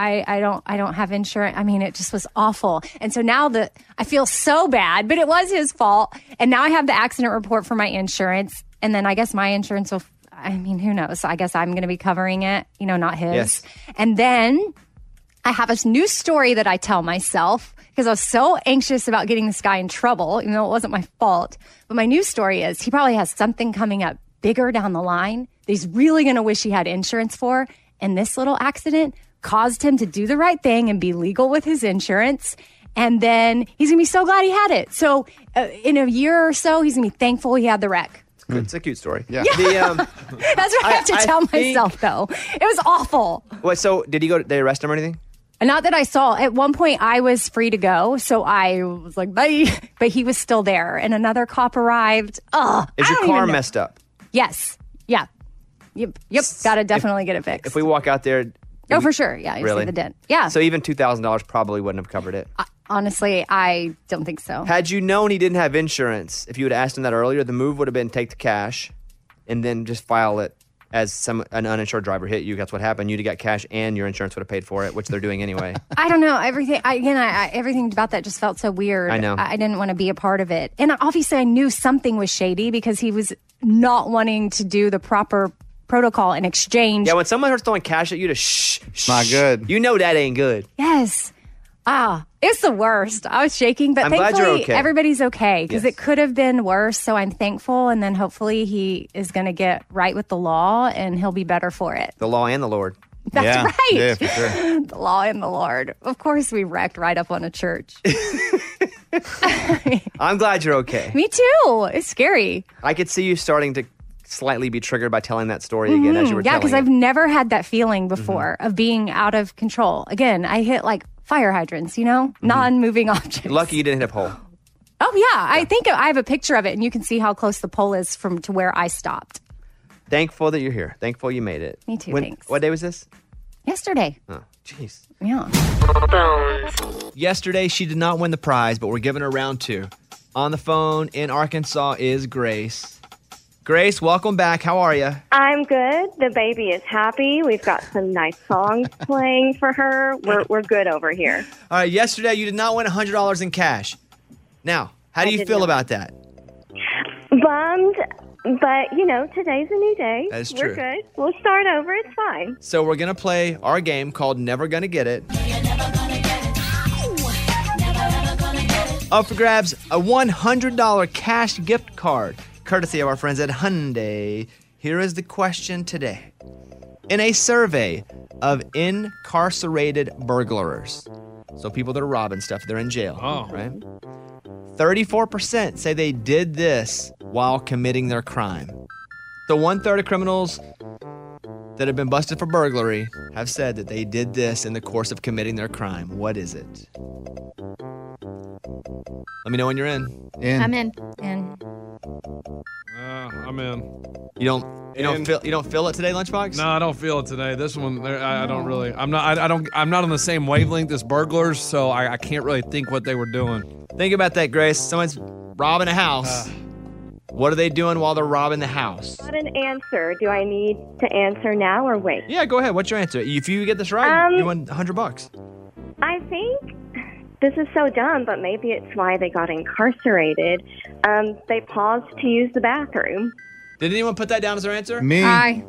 don't have insurance. I mean, it just was awful. And so now I feel so bad, but it was his fault. And now I have the accident report for my insurance. And then I guess my insurance who knows? I guess I'm going to be covering it, not his. Yes. And then I have a new story that I tell myself because I was so anxious about getting this guy in trouble, even though it wasn't my fault. But my new story is he probably has something coming up bigger down the line that he's really going to wish he had insurance for. And this little accident caused him to do the right thing and be legal with his insurance. And then he's going to be so glad he had it. So in a year or so, he's going to be thankful he had the wreck. It's a cute story. Yeah. That's what I have to tell myself, though. It was awful. Wait, so did they arrest him or anything? Not that I saw. At one point, I was free to go, so I was like, bye. But he was still there, and another cop arrived. Is your car messed up? Yes. Yeah. Yep. Got to definitely get it fixed. If we walk out there... for sure. Yeah, you really? see the dent. Yeah. So even $2,000 probably wouldn't have covered it? Honestly, I don't think so. Had you known he didn't have insurance, if you had asked him that earlier, the move would have been take the cash and then just file it as an uninsured driver hit you. That's what happened. You'd have got cash and your insurance would have paid for it, which they're doing anyway. I don't know. Everything about that just felt so weird. I know. I didn't want to be a part of it. And obviously I knew something was shady because he was not wanting to do the proper protocol and exchange. Yeah, when someone starts throwing cash at you to shh. Not good. You know that ain't good. Yes. It's the worst. I was shaking, but I'm glad thankfully you're okay. everybody's okay because Yes. it could have been worse. So I'm thankful. And then hopefully he is going to get right with the law and he'll be better for it. The law and the Lord. That's right. Yeah, for sure. The law and the Lord. Of course, we wrecked right up on a church. I'm glad you're okay. Me too. It's scary. I could see you starting to slightly be triggered by telling that story again as you were Yeah, telling because it. I've never had that feeling before of being out of control. Again, I hit like fire hydrants, non-moving objects. Lucky you didn't hit a pole. Oh, yeah. I think I have a picture of it, and you can see how close the pole is to where I stopped. Thankful that you're here. Thankful you made it. Me too, thanks. What day was this? Yesterday. Oh, jeez. Yeah. Yesterday, she did not win the prize, but we're giving her round 2. On the phone in Arkansas is Grace. Grace, welcome back. How are you? I'm good. The baby is happy. We've got some nice songs playing for her. We're good over here. All right, yesterday you did not win $100 in cash. Now, how do you feel about that? Bummed, but today's a new day. That is We're true. good. We'll start over. It's fine. So we're going to play our game called Never Gonna Get It. Up for grabs, a $100 cash gift card, courtesy of our friends at Hyundai. Here is the question today. In a survey of incarcerated burglars. So people that are robbing stuff, they're in jail, right? 34% say they did this while committing their crime. So 1/3 of criminals that have been busted for burglary have said that they did this in the course of committing their crime. What is it? Let me know when you're in. I'm in. I'm in. You don't feel it today, Lunchbox? No, I don't feel it today. This one, I don't really. I'm not on the same wavelength as burglars, so I can't really think what they were doing. Think about that, Grace. Someone's robbing a house. What are they doing while they're robbing the house? Not an answer. Do I need to answer now or wait? Yeah, go ahead. What's your answer? If you get this right, you win $100. I think this is so dumb, but maybe it's why they got incarcerated. They paused to use the bathroom. Did anyone put that down as their answer? Me.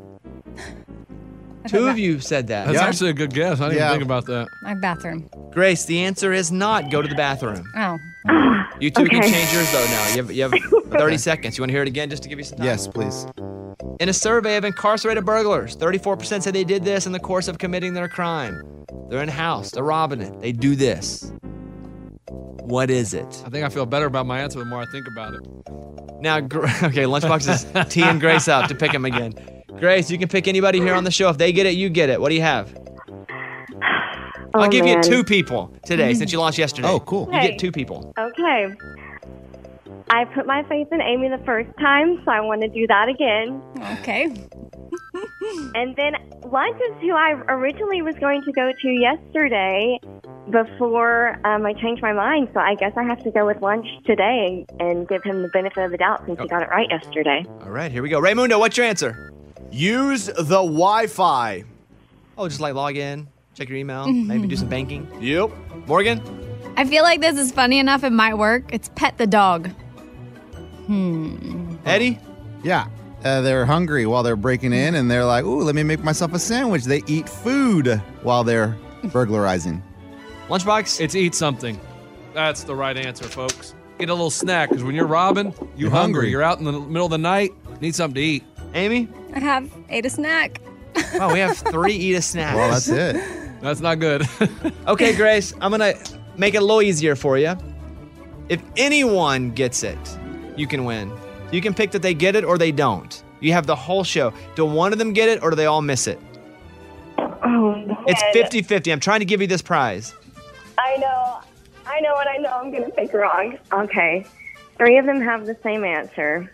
Two of you said that. That's actually a good guess. I didn't even think about that. My bathroom. Grace, the answer is not go to the bathroom. Oh. You two can Okay. change yours, though, now. You have 30 seconds. You want to hear it again just to give you some time? Yes, please. In a survey of incarcerated burglars, 34% say they did this in the course of committing their crime. They're in a house. They're robbing it. They do this. What is it? I think I feel better about my answer the more I think about it. Now, okay, Lunchbox is teeing Grace up to pick him again. Grace, you can pick anybody here on the show. If they get it, you get it. What do you have? I'll give you 2 people today since you launched yesterday. Oh, cool. You get 2 people. Okay. I put my faith in Amy the first time, so I want to do that again. Okay. And then lunch is who I originally was going to go to yesterday before I changed my mind. So I guess I have to go with lunch today and give him the benefit of the doubt since he got it right yesterday. All right, here we go. Raymundo, what's your answer? Use the Wi-Fi. Oh, just like log in, check your email, maybe do some banking. Yep. Morgan? I feel like this is funny enough it might work. It's pet the dog. Eddie? Yeah. They're hungry while they're breaking in, and they're like, ooh, let me make myself a sandwich. They eat food while they're burglarizing. Lunchbox? It's eat something. That's the right answer, folks. Get a little snack, because when you're robbing, you're hungry. You're out in the middle of the night, need something to eat. Amy? I have ate a snack. Wow, we have 3 eat a snack. Well, that's it. That's not good. Okay, Grace, I'm going to make it a little easier for you. If anyone gets it, you can win. You can pick that they get it or they don't. You have the whole show. Do one of them get it or do they all miss it? Oh, man. It's 50-50. I'm trying to give you this prize. I know, and I know I'm going to pick wrong. Okay. 3 of them have the same answer.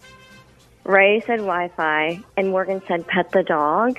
Ray said Wi-Fi, and Morgan said pet the dog.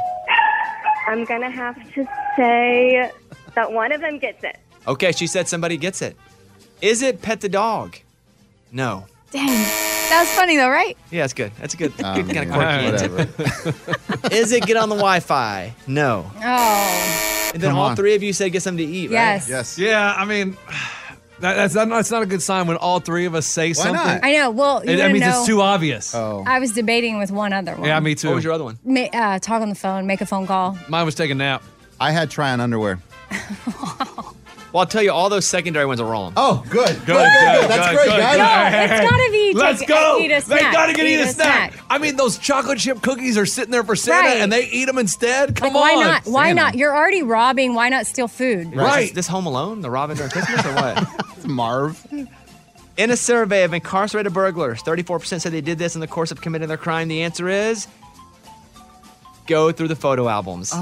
I'm going to have to say that one of them gets it. Okay, she said somebody gets it. Is it pet the dog? No. Dang. That was funny, though, right? Yeah, that's good. That's a good kind of quirky answer. Whatever. Is it get on the Wi-Fi? No. Oh. And then Come all on. 3 of you said get something to eat, right? Yes. Yes. Yeah, I mean, that's not a good sign when all 3 of us say something. not? I know. Well, you That wanna means know, it's too obvious. Oh. I was debating with one other one. Yeah, me too. What was your other one? Talk on the phone, make a phone call. Mine was take a nap. I had try on underwear. Well, I'll tell you, all those secondary ones are wrong. Oh, good. Good. That's great, guys. No, it's gotta be. Let's go. Eat a They snack. gotta get eat a snack. I mean, those chocolate chip cookies are sitting there for Santa, Right. and they eat them instead. Come Like, on. why not? Why Santa. not? You're already robbing. Why not steal food? Right. Is this Home Alone, the Robin during Christmas, or what? It's Marv. In a survey of incarcerated burglars, 34% said they did this in the course of committing their crime. The answer is go through the photo albums.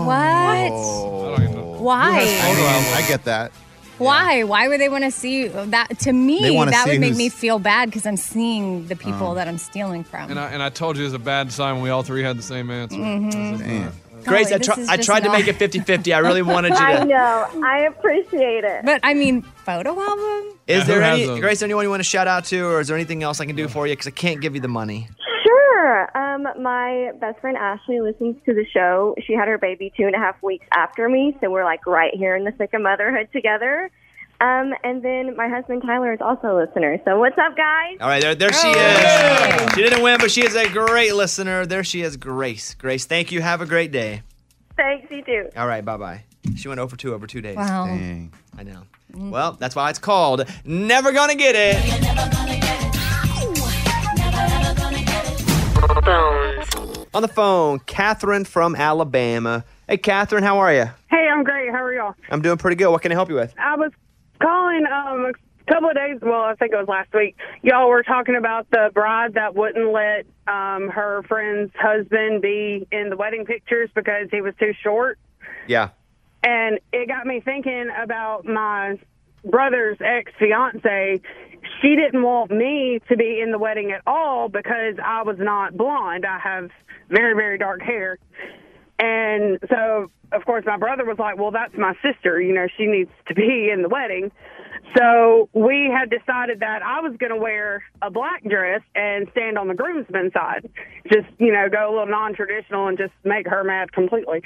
What? Why? I get that. Why? Why would they want to see that? To me, They wanna that see would make who's- me feel bad because I'm seeing the people that I'm stealing from. And I told you it was a bad sign when we all 3 had the same answer. Damn. Grace, Golly, this is I just tried to not- make it 50-50. I really wanted you I to. know. I appreciate it. But I mean, photo album? Is Yeah, there who has any, those? Grace, anyone you want to shout out to, or is there anything else I can do for you? Because I can't give you the money. Sure. My best friend Ashley listens to the show. She had her baby 2.5 weeks after me, so we're like right here in the thick of motherhood together. And then my husband Tyler is also a listener. So what's up, guys? All right, there she is. She didn't win, but she is a great listener. There she is, Grace. Grace, thank you. Have a great day. Thanks, you too. All right, bye-bye. She went over 2 over 2 days. Wow. Dang. I know. Well, that's why it's called Never Gonna Get It. On the phone, Catherine from Alabama. Hey, Catherine, how are you? Hey, I'm great. How are y'all? I'm doing pretty good. What can I help you with? I was calling a couple of days, well, I think it was last week. Y'all were talking about the bride that wouldn't let her friend's husband be in the wedding pictures because he was too short. Yeah. And it got me thinking about my brother's ex-fiance. She didn't want me to be in the wedding at all because I was not blonde. I have very, very dark hair. And so, of course, my brother was like, well, that's my sister. You know, she needs to be in the wedding. So we had decided that I was going to wear a black dress and stand on the groomsman's side. Just, you know, go a little non-traditional and just make her mad completely.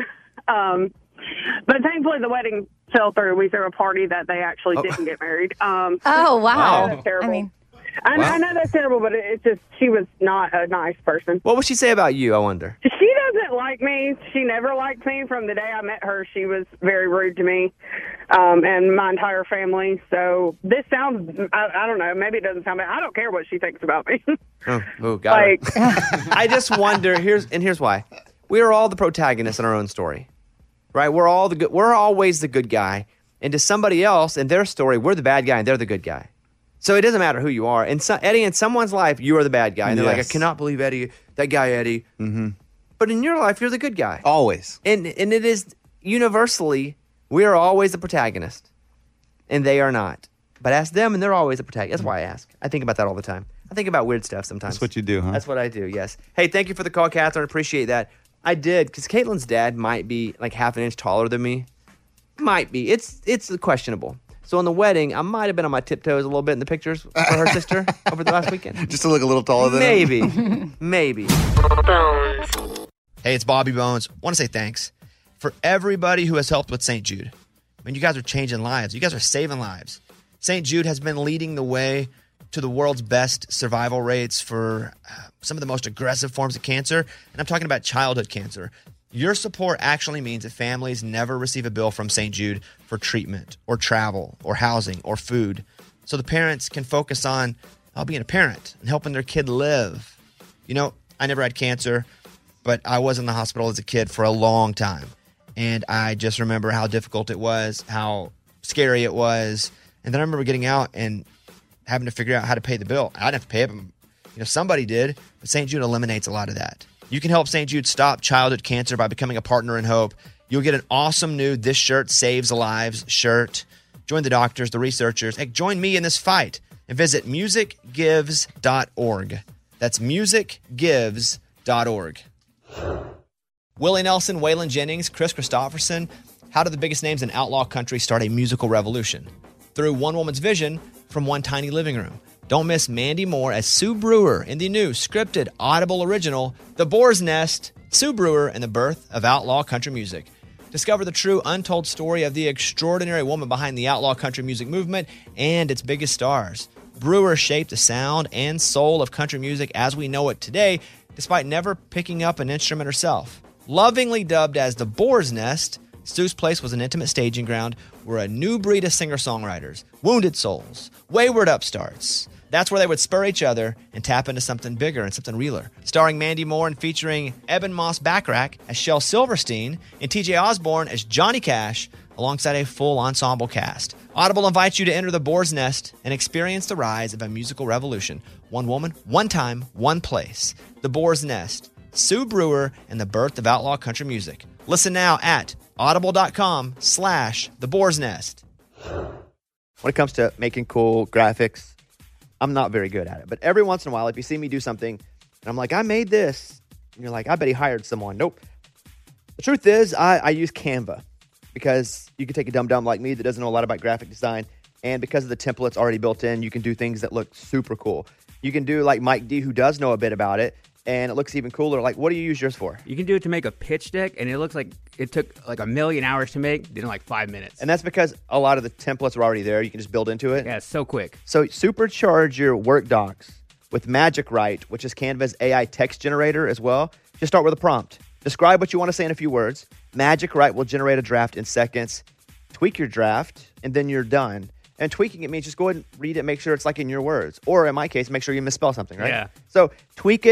But thankfully, the wedding fell through. We threw a party that they actually didn't get married. Oh, I wow. know that's terrible. I mean, I know that's terrible, but it's just she was not a nice person. What would she say about you, I wonder? She doesn't like me. She never liked me. From the day I met her, she was very rude to me and my entire family. So this sounds, I don't know, maybe it doesn't sound bad. I don't care what she thinks about me. Got it. I just wonder, here's why. We are all the protagonists in our own story, right? We're always the good guy. And to somebody else, in their story, we're the bad guy and they're the good guy. So it doesn't matter who you are. And Eddie, in someone's life, you are the bad guy. And they're like, I cannot believe Eddie, that guy Eddie. Mm-hmm. But in your life, you're the good guy. Always. And it is universally, we are always the protagonist. And they are not. But ask them, and they're always the protagonist. That's why I ask. I think about that all the time. I think about weird stuff sometimes. That's what you do, huh? That's what I do, yes. Hey, thank you for the call, Catherine. Appreciate that. I did, because Caitlin's dad might be like half an inch taller than me. Might be. It's questionable. So on the wedding, I might have been on my tiptoes a little bit in the pictures for her sister over the last weekend. Just to look a little taller than him? Maybe. Hey, it's Bobby Bones. Want to say thanks for everybody who has helped with St. Jude. I mean, you guys are changing lives. You guys are saving lives. St. Jude has been leading the way to the world's best survival rates for some of the most aggressive forms of cancer. And I'm talking about childhood cancer. Your support actually means that families never receive a bill from St. Jude for treatment or travel or housing or food. So the parents can focus on being a parent and helping their kid live. You know, I never had cancer, but I was in the hospital as a kid for a long time. And I just remember how difficult it was, how scary it was. And then I remember getting out and having to figure out how to pay the bill. I didn't have to pay it. Somebody did, but St. Jude eliminates a lot of that. You can help St. Jude stop childhood cancer by becoming a partner in hope. You'll get an awesome new This Shirt Saves Lives shirt. Join the doctors, the researchers. Hey, join me in this fight and visit musicgives.org. That's musicgives.org. Willie Nelson, Waylon Jennings, Chris Christopherson. How did the biggest names in outlaw country start a musical revolution? Through one woman's vision from one tiny living room. Don't miss Mandy Moore as Sue Brewer in the new scripted Audible original, The Boar's Nest, Sue Brewer and the Birth of Outlaw Country Music. Discover the true untold story of the extraordinary woman behind the outlaw country music movement and its biggest stars. Brewer shaped the sound and soul of country music as we know it today, despite never picking up an instrument herself. Lovingly dubbed as The Boar's Nest, Sue's place was an intimate staging ground where a new breed of singer-songwriters, wounded souls, wayward upstarts, that's where they would spur each other and tap into something bigger and something realer. Starring Mandy Moore and featuring Eben Moss Backrack as Shel Silverstein and TJ Osborne as Johnny Cash, alongside a full ensemble cast. Audible invites you to enter the Boar's Nest and experience the rise of a musical revolution. One woman, one time, one place. The Boar's Nest, Sue Brewer, and the birth of outlaw country music. Listen now at audible.com/The Boar's Nest. When it comes to making cool graphics, I'm not very good at it. But every once in a while, if you see me do something, and I'm like, I made this, and you're like, I bet he hired someone. Nope. The truth is, I use Canva because you can take a dum-dum like me that doesn't know a lot about graphic design, and because of the templates already built in, you can do things that look super cool. You can do like Mike D, who does know a bit about it, and it looks even cooler. Like, what do you use yours for? You can do it to make a pitch deck, and it looks like it took like 1,000,000 hours to make, did in like 5 minutes. And that's because a lot of the templates are already there. You can just build into it. Yeah, it's so quick. So supercharge your work docs with Magic Write, which is Canva's AI text generator as well. Just start with a prompt. Describe what you want to say in a few words. Magic Write will generate a draft in seconds. Tweak your draft, and then you're done. And tweaking it means just go ahead and read it, make sure it's like in your words. Or in my case, make sure you misspell something, right? Yeah. So tweak it.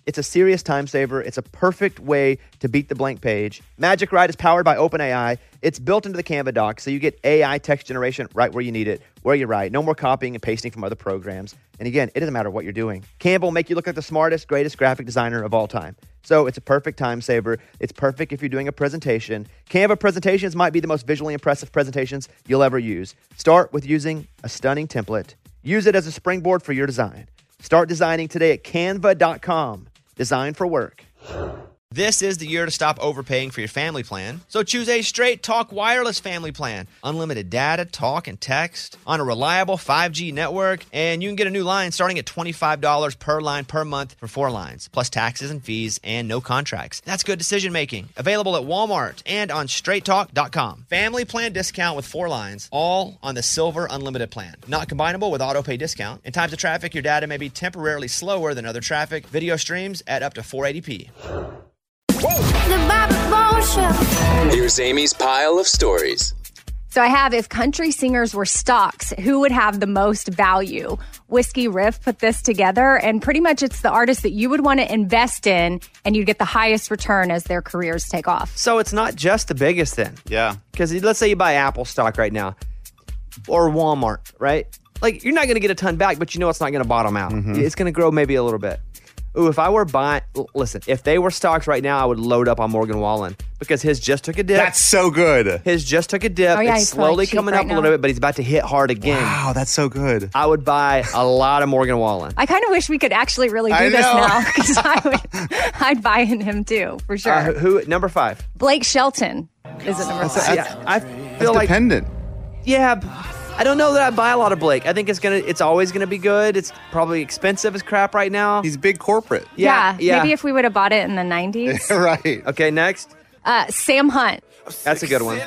It's a serious time saver. It's a perfect way to beat the blank page. Magic Write is powered by OpenAI. It's built into the Canva doc, so you get AI text generation right where you need it, where you write. No more copying and pasting from other programs. And again, it doesn't matter what you're doing. Canva will make you look like the smartest, greatest graphic designer of all time. So it's a perfect time saver. It's perfect if you're doing a presentation. Canva presentations might be the most visually impressive presentations you'll ever use. Start with using a stunning template. Use it as a springboard for your design. Start designing today at canva.com. Design for work. This is the year to stop overpaying for your family plan. So choose a Straight Talk Wireless family plan. Unlimited data, talk, and text on a reliable 5G network. And you can get a new line starting at $25 per line per month for 4 lines, plus taxes and fees and no contracts. That's good decision making. Available at Walmart and on straighttalk.com. Family plan discount with 4 lines, all on the Silver Unlimited plan. Not combinable with auto pay discount. In times of traffic, your data may be temporarily slower than other traffic. Video streams at up to 480p. Here's Amy's pile of stories. So I have, if country singers were stocks, who would have the most value? Whiskey Riff put this together, and pretty much it's the artist that you would want to invest in, and you'd get the highest return as their careers take off. So it's not just the biggest then. Yeah. Because let's say you buy Apple stock right now, or Walmart, right? Like, you're not going to get a ton back, but you know it's not going to bottom out. Mm-hmm. It's going to grow maybe a little bit. Ooh, if I were buying, listen, if they were stocks right now, I would load up on Morgan Wallen because his just took a dip. That's so good. His just took a dip. Oh, yeah, It's he's probably slowly cheap coming right up a now. little bit, but he's about to hit hard again. Wow, that's so good. I would buy a lot of Morgan Wallen. I kind of wish we could actually really do I this know. now, because I'd buy in him too, for sure. Who number 5? Blake Shelton is at number 5. Yeah, I feel That's like dependent. yeah. I don't know that I buy a lot of Blake. I think it's always gonna be good. It's probably expensive as crap right now. He's big corporate. Yeah, maybe if we would have bought it in the 90s. Right. Okay, next. Sam Hunt. That's a good one.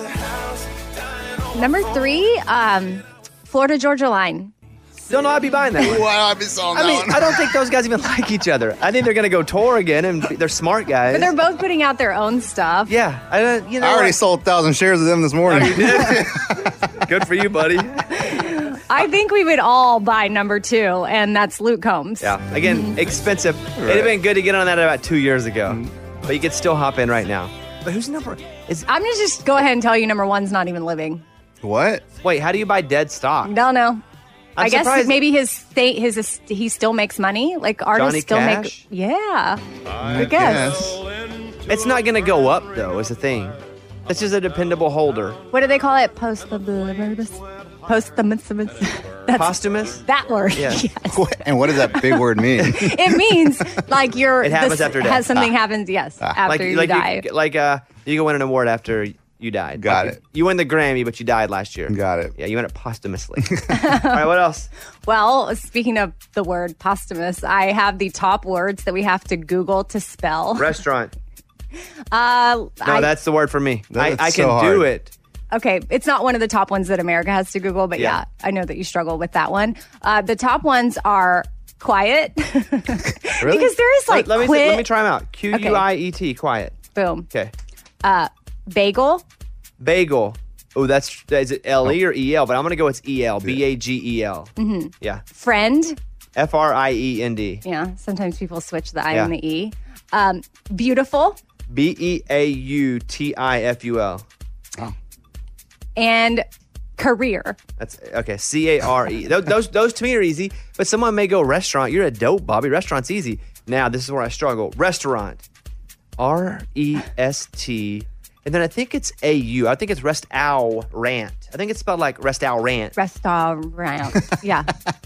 Number 3, Florida Georgia Line. Don't know I'd be buying that one. Wow, I'd be selling I that mean, one. I don't think those guys even like each other. I think they're gonna go tour again, and they're smart guys. But they're both putting out their own stuff. yeah, I I already sold 1,000 shares of them this morning. Good for you, buddy. I think we would all buy number 2, and that's Luke Combs. Yeah, again, expensive. It'd have been good to get on that about 2 years ago, but you could still hop in right now. But who's number? I'm going to just go ahead and tell you number 1's not even living. What? Wait, how do you buy dead stock? Don't know. I guess surprised- maybe he still makes money. Like artists Johnny still Cash? make. Yeah, I guess. It's not gonna go up though. Is the thing. It's just a dependable holder. What do they call it? Posthumous. That's Posthumous. that word. Yeah. Yes. And what does that big word mean? It means like you're. It happens after death. Something happens. Yes, after you die. You can win an award after you died. Got Like, it. You win the Grammy, but you died last year. Got it. Yeah, you win it posthumously. All right, what else? Well, speaking of the word posthumous, I have the top words that we have to Google to spell. Restaurant. No, That's the word for me. I That's can so do hard. it. Okay, it's not one of the top ones that America has to Google, but yeah, I know that you struggle with that one. The top ones are quiet. Really? Because there is like let me quit. let me try them out. Quiet. Quiet. Boom. Okay. Bagel. Bagel. Oh, is it L-E or E-L? But I'm going to go with E-L. B-A-G-E-L. Mm-hmm. Yeah. Friend. F-R-I-E-N-D. Yeah, sometimes people switch the I Yeah. and the E. Beautiful. B-E-A-U-T-I-F-U-L. Oh. And career. That's okay. C-A-R-E. Those to me are easy, but someone may go restaurant. You're a dope, Bobby. Restaurant's easy. Now, this is where I struggle. Restaurant. R-E-S-T. And then I think it's A-U. I think it's Restaurant. I think it's spelled like Restaurant. Restaurant. Yeah.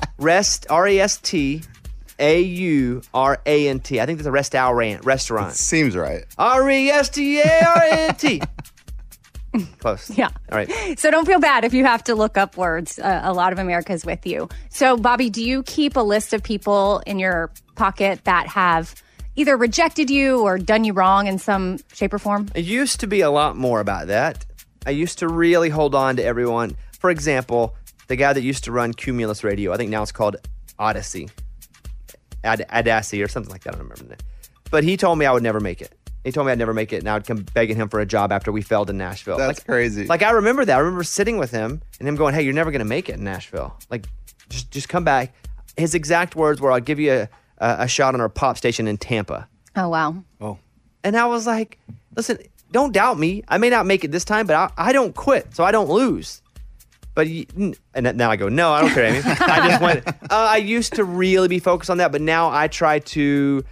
R-E-S-T-A-U-R-A-N-T. I think that's a restaurant. Seems right. R-E-S-T-A-R-N-T. Close. Yeah. All right. So don't feel bad if you have to look up words. A lot of America is with you. So, Bobby, do you keep a list of people in your pocket that have either rejected you or done you wrong in some shape or form? It used to be a lot more about that. I used to really hold on to everyone. For example, the guy that used to run Cumulus Radio, I think now it's called Odyssey. Adassi or something like that. I don't remember the name. But he told me I would never make it. He told me I'd never make it, and I would come begging him for a job after we failed in Nashville. That's crazy. Like, I remember that. I remember sitting with him and him going, hey, you're never going to make it in Nashville. Like, just come back. His exact words were, I'll give you a shot on our pop station in Tampa. Oh, wow. Oh. And I was like, listen, don't doubt me. I may not make it this time, but I don't quit, so I don't lose. But and now I go, no, I don't care, Amy. I just went, I used to really be focused on that, but now I try to,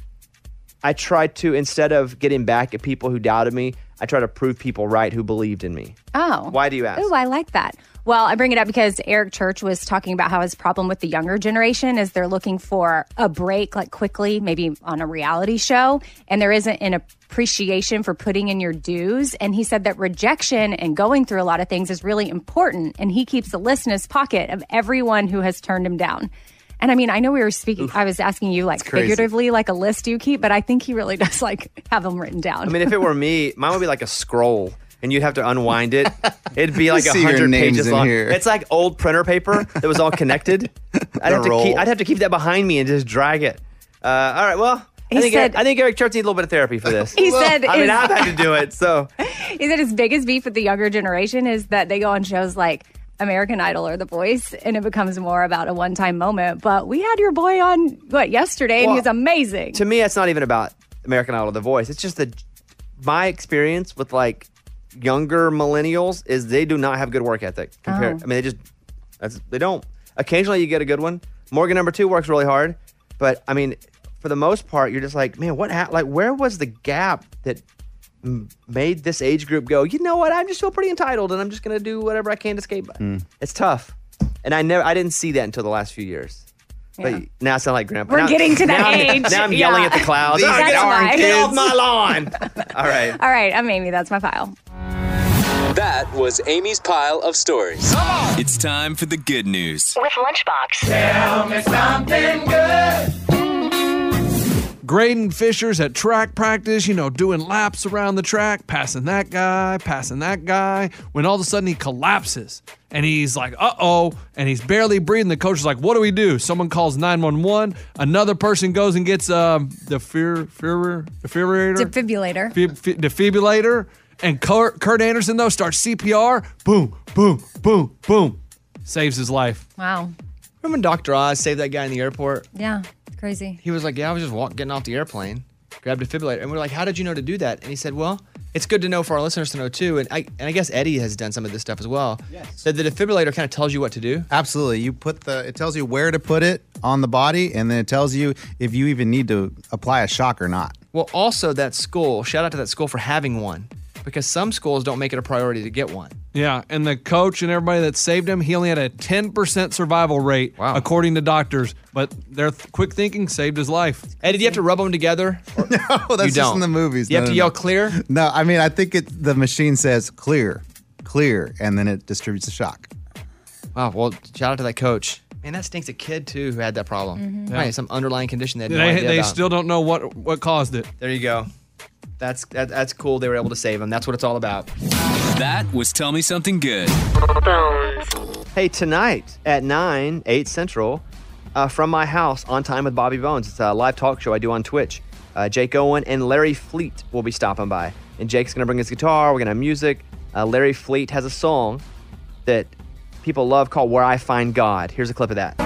instead of getting back at people who doubted me, I try to prove people right who believed in me. Oh. Why do you ask? Oh, I like that. Well, I bring it up because Eric Church was talking about how his problem with the younger generation is they're looking for a break, like quickly, maybe on a reality show, and there isn't an appreciation for putting in your dues. And he said that rejection and going through a lot of things is really important, and he keeps a list in his pocket of everyone who has turned him down. And I mean, I know we were speaking, I was asking you like figuratively, like a list you keep, but I think he really does like have them written down. I mean, if it were me, mine would be like a scroll. And you'd have to unwind it. It'd be like 100 pages long. Here. It's like old printer paper that was all connected. I'd have to keep that behind me and just drag it. All right, well, I think Eric Church needs a little bit of therapy for this. He said, I mean, I've had to do it, so. He said his biggest beef with the younger generation is that they go on shows like American Idol or The Voice, and it becomes more about a one-time moment. But we had your boy on, yesterday, and he was amazing. To me, it's not even about American Idol or The Voice. It's just my experience with, like, younger millennials is they do not have good work ethic. I mean, they don't. Occasionally you get a good one. Morgan number 2 works really hard, but I mean, for the most part, you're just like, man, where was the gap that made this age group go, you know what, I just feel pretty entitled and I'm just going to do whatever I can to escape. It's tough. And I didn't see that until the last few years. Yeah. But now I sound like grandpa. We're getting to that age. Now I'm yelling at the clouds. These darn Get off my lawn. All right. All right, I'm Amy. That's my file. That was Amy's pile of stories. It's time for the good news. With Lunchbox. Tell me something good. Graydon Fisher's at track practice, doing laps around the track, passing that guy, when all of a sudden he collapses. And he's like, uh-oh, and he's barely breathing. The coach is like, what do we do? Someone calls 911. Another person goes and gets defibrillator. Defibrillator. And Kurt Anderson, though, starts CPR. Boom, boom, boom, boom. Saves his life. Wow. Remember when Dr. Oz saved that guy in the airport? Yeah, it's crazy. He was like, yeah, I was just getting off the airplane, grabbed a defibrillator. And we're like, how did you know to do that? And he said, well, it's good to know for our listeners to know, too. And I guess Eddie has done some of this stuff as well. Yes. That the defibrillator kind of tells you what to do. Absolutely. It tells you where to put it on the body, and then it tells you if you even need to apply a shock or not. Well, also that school, shout out to that school for having one. Because some schools don't make it a priority to get one. Yeah, and the coach and everybody that saved him, he only had a 10% survival rate, according to doctors. But their quick thinking saved his life. Eddie, do you have to rub them together? No, that's just in the movies. You have to yell clear? No, I mean, I think the machine says clear, and then it distributes the shock. Wow, well, shout out to that coach. Man, that stinks a kid, too, who had that problem. Mm-hmm. Right, some underlying condition they had no idea They about. still don't know what caused it. There you go. That's cool. They were able to save him. That's what it's all about. That was Tell Me Something Good. Hey, tonight at 9, 8 Central, from my house, On Time with Bobby Bones. It's a live talk show I do on Twitch. Jake Owen and Larry Fleet will be stopping by. And Jake's going to bring his guitar. We're going to have music. Larry Fleet has a song that people love called Where I Find God. Here's a clip of that.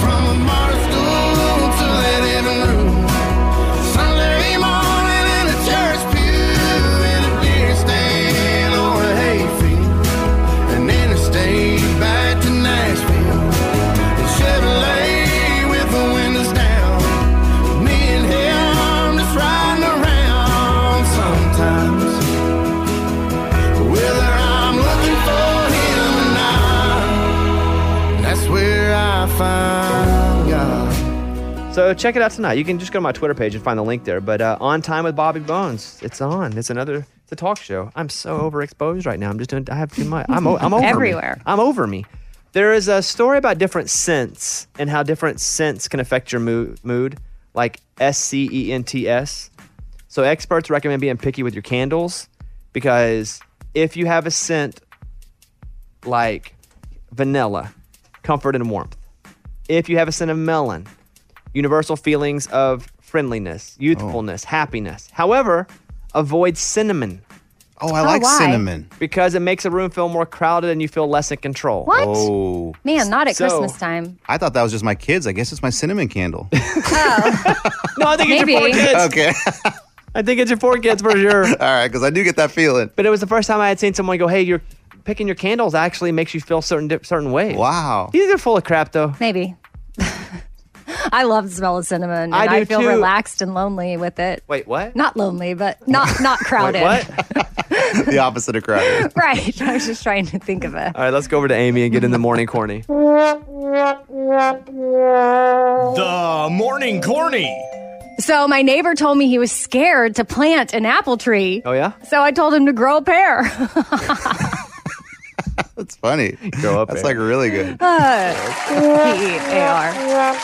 So check it out tonight. You can just go to my Twitter page and find the link there. But On Time with Bobby Bones, it's on. It's a talk show. I'm so overexposed right now. I have too much. I'm over everywhere. I'm over me. There is a story about different scents and how different scents can affect your mood, like SCENTS. So experts recommend being picky with your candles because if you have a scent like vanilla, comfort and warmth. If you have a scent of melon, universal feelings of friendliness, youthfulness, happiness. However, avoid cinnamon Oh, I like why? cinnamon. Because it makes a room feel more crowded and you feel less in control. What? Oh. Man, not at So- Christmas time. I thought that was just my kids. I guess it's my cinnamon candle. No, I think it's your 4 Maybe. kids. Okay. I think it's your 4 kids for sure. All right, because I do get that feeling. But it was the first time I had seen someone go, hey, you're picking your candles actually makes you feel certain ways. Wow. These are full of crap, though. Maybe. I love the smell of cinnamon. And I I, do feel too. relaxed and lonely with it. Wait, what? Not lonely, but not crowded. Wait, what? The opposite of crowded. Right. I was just trying to think of it. All right, let's go over to Amy and get in the morning corny. The morning corny. So my neighbor told me he was scared to plant an apple tree. Oh, yeah? So I told him to grow a pear. That's funny. Grow up That's there. like really good. P-E-A-R.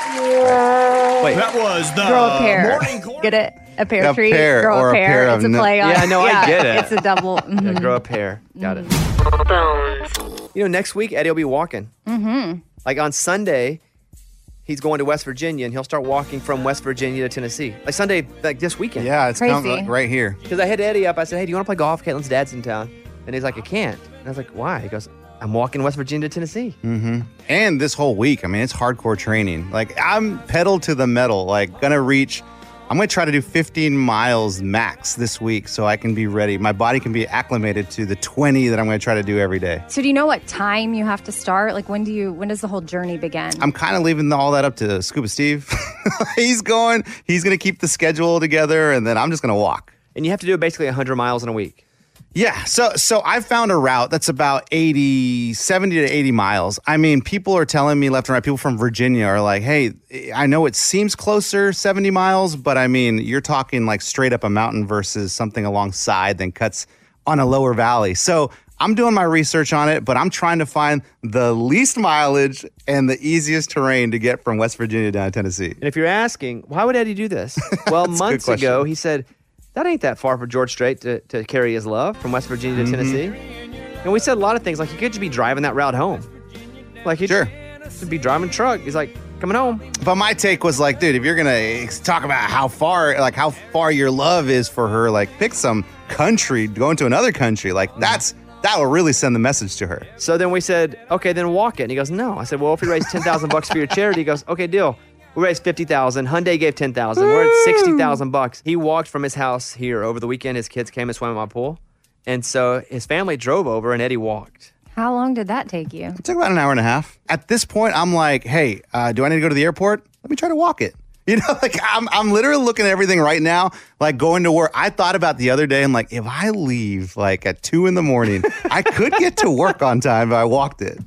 Wait. That was the Grow a pear. morning corny. Get it? A pear A tree. pear Grow or a a pear. pair It's a of play on. Yeah, no, I get it. It's a double. Yeah, grow a pear. Got it. You know, next week, Eddie will be walking. Mm-hmm. Like on Sunday, he's going to West Virginia, and he'll start walking from West Virginia to Tennessee. Like Sunday, like this weekend. Yeah, it's Crazy. coming right here. Because I hit Eddie up. I said, hey, do you want to play golf? Caitlin's dad's in town. And he's like, I can't. And I was like, why? He goes, I'm walking West Virginia to Tennessee. Mm-hmm. And this whole week, I mean, it's hardcore training. Like, I'm pedal to the metal. Like, I'm going to try to do 15 miles max this week so I can be ready. My body can be acclimated to the 20 that I'm going to try to do every day. So do you know what time you have to start? Like when does the whole journey begin? I'm kind of leaving all that up to Scuba Steve. He's going to keep the schedule together, and then I'm just going to walk. And you have to do basically 100 miles in a week. Yeah, so I found a route that's about 70 to 80 miles. I mean, people are telling me left and right, people from Virginia are like, hey, I know it seems closer, 70 miles, but I mean, you're talking like straight up a mountain versus something alongside that cuts on a lower valley. So I'm doing my research on it, but I'm trying to find the least mileage and the easiest terrain to get from West Virginia down to Tennessee. And if you're asking, why would Eddie do this? Well, That's a good months question. ago, he said, that ain't that far for George Strait to carry his love from West Virginia to Tennessee. And we said a lot of things, like he could just be driving that route home. Like he Sure. could be driving a truck. He's like, coming home. But my take was like, dude, if you're gonna talk about how far your love is for her, like pick some country, go into another country. Like that will really send the message to her. So then we said, okay, then walk it. And he goes, no. I said, well, if we raise $10,000 for your charity, he goes, okay, deal. We raised $50,000. Hyundai gave $10,000. We're at $60,000. He walked from his house here over the weekend. His kids came and swam in my pool. And so his family drove over and Eddie walked. How long did that take you? It took about an hour and a half. At this point, I'm like, hey, do I need to go to the airport? Let me try to walk it. You know, like I'm literally looking at everything right now, like going to work. I thought about the other day, I'm like, if I leave like at 2 a.m, I could get to work on time if I walked it.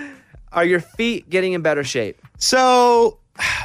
Are your feet getting in better shape? So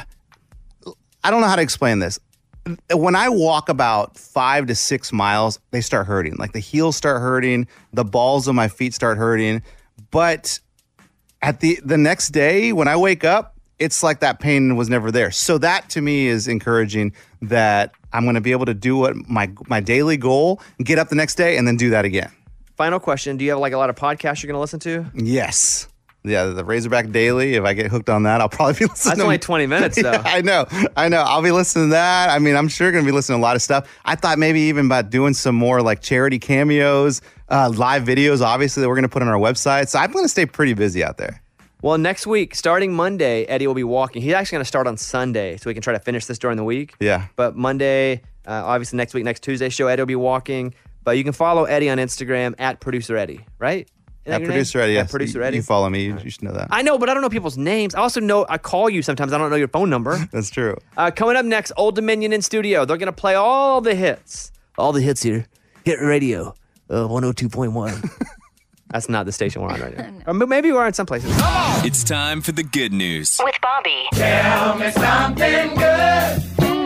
I don't know how to explain this. When I walk about 5 to 6 miles, they start hurting. Like the heels start hurting, the balls of my feet start hurting. But at the next day, when I wake up, it's like that pain was never there. So that to me is encouraging that I'm going to be able to do what my daily goal, get up the next day and then do that again. Final question. Do you have like a lot of podcasts you're going to listen to? Yes. Yeah, the Razorback Daily. If I get hooked on that, I'll probably be listening. That's only 20 minutes, though. Yeah, I know. I'll be listening to that. I mean, I'm sure going to be listening to a lot of stuff. I thought maybe even about doing some more like charity cameos, live videos, obviously, that we're going to put on our website. So I'm going to stay pretty busy out there. Well, next week, starting Monday, Eddie will be walking. He's actually going to start on Sunday, so we can try to finish this during the week. Yeah. But Monday, obviously next week, next Tuesday show, Eddie will be walking. But you can follow Eddie on Instagram at Producer Eddie, right? Isn't that your Producer name? Eddie, At yes. Producer Eddie. You follow me. You should know that. I know, but I don't know people's names. I also know I call you sometimes. I don't know your phone number. That's true. Coming up next, Old Dominion in studio. They're going to play all the hits. All the hits here. Hit radio, 102.1. That's not the station we're on right now. Or maybe we're on some places. It's time for the good news. With Bobby. Tell me something good.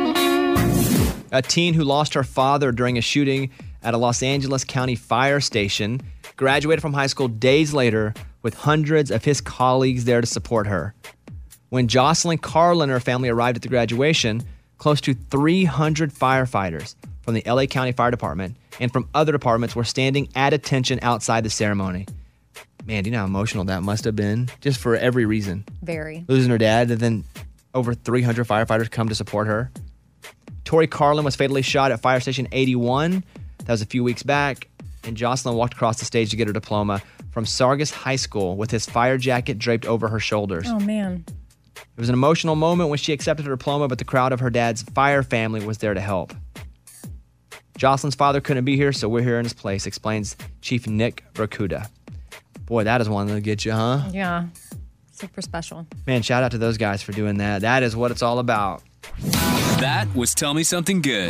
A teen who lost her father during a shooting at a Los Angeles County fire station graduated from high school days later with hundreds of his colleagues there to support her. When Jocelyn Carlin and her family arrived at the graduation, close to 300 firefighters from the LA County Fire Department and from other departments were standing at attention outside the ceremony. Man, do you know how emotional that must have been? Just for every reason. Very. Losing her dad, and then over 300 firefighters come to support her. Tori Carlin was fatally shot at Fire Station 81. That was a few weeks back. and Jocelyn walked across the stage to get her diploma from Sargis High School with his fire jacket draped over her shoulders. Oh, man. It was an emotional moment when she accepted her diploma, but the crowd of her dad's fire family was there to help. Jocelyn's father couldn't be here, so we're here in his place, explains Chief Nick Bracuda. Boy, that is one that'll get you, huh? Yeah. Super special. Man, shout out to those guys for doing that. That is what it's all about. That was Tell Me Something Good.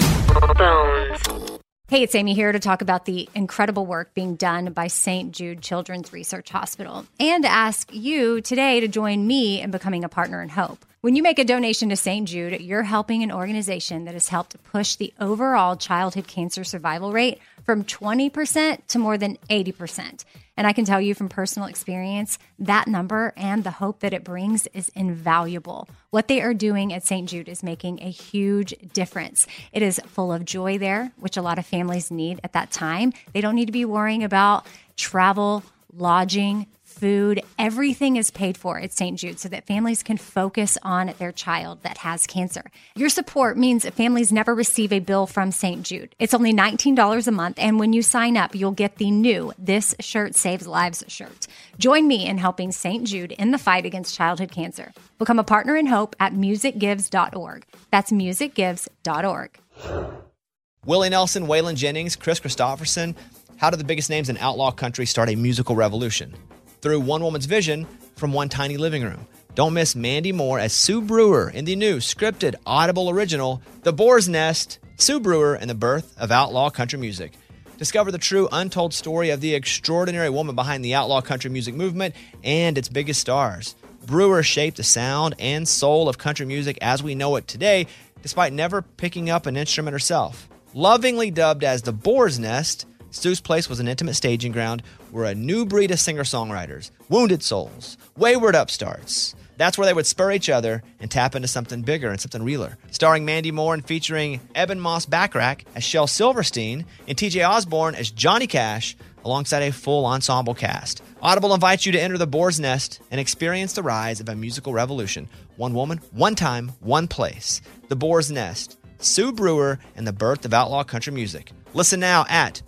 Hey, it's Amy here to talk about the incredible work being done by St. Jude Children's Research Hospital and ask you today to join me in becoming a partner in hope. When you make a donation to St. Jude, you're helping an organization that has helped push the overall childhood cancer survival rate from 20% to more than 80%. And I can tell you from personal experience, that number and the hope that it brings is invaluable. What they are doing at St. Jude is making a huge difference. It is full of joy there, which a lot of families need at that time. They don't need to be worrying about travel, lodging, food. Everything is paid for at St. Jude so that families can focus on their child that has cancer. Your support means that families never receive a bill from St. Jude. It's only $19 a month, and when you sign up, you'll get the new This Shirt Saves Lives shirt. Join me in helping St. Jude in the fight against childhood cancer. Become a partner in hope at musicgives.org. That's musicgives.org. Willie Nelson, Waylon Jennings, Chris Christopherson. How did the biggest names in outlaw country start a musical revolution? Through one woman's vision from one tiny living room. Don't miss Mandy Moore as Sue Brewer in the new scripted Audible original, The Boar's Nest, Sue Brewer and the Birth of Outlaw Country Music. Discover the true untold story of the extraordinary woman behind the outlaw country music movement and its biggest stars. Brewer shaped the sound and soul of country music as we know it today, despite never picking up an instrument herself. Lovingly dubbed as The Boar's Nest, Sue's place was an intimate staging ground where a new breed of singer-songwriters, wounded souls, wayward upstarts, that's where they would spur each other and tap into something bigger and something realer. Starring Mandy Moore and featuring Eben Moss Backrack as Shel Silverstein and TJ Osborne as Johnny Cash, alongside a full ensemble cast. Audible invites you to enter The Boar's Nest and experience the rise of a musical revolution. One woman, one time, one place. The Boar's Nest, Sue Brewer and the Birth of Outlaw Country Music. Listen now at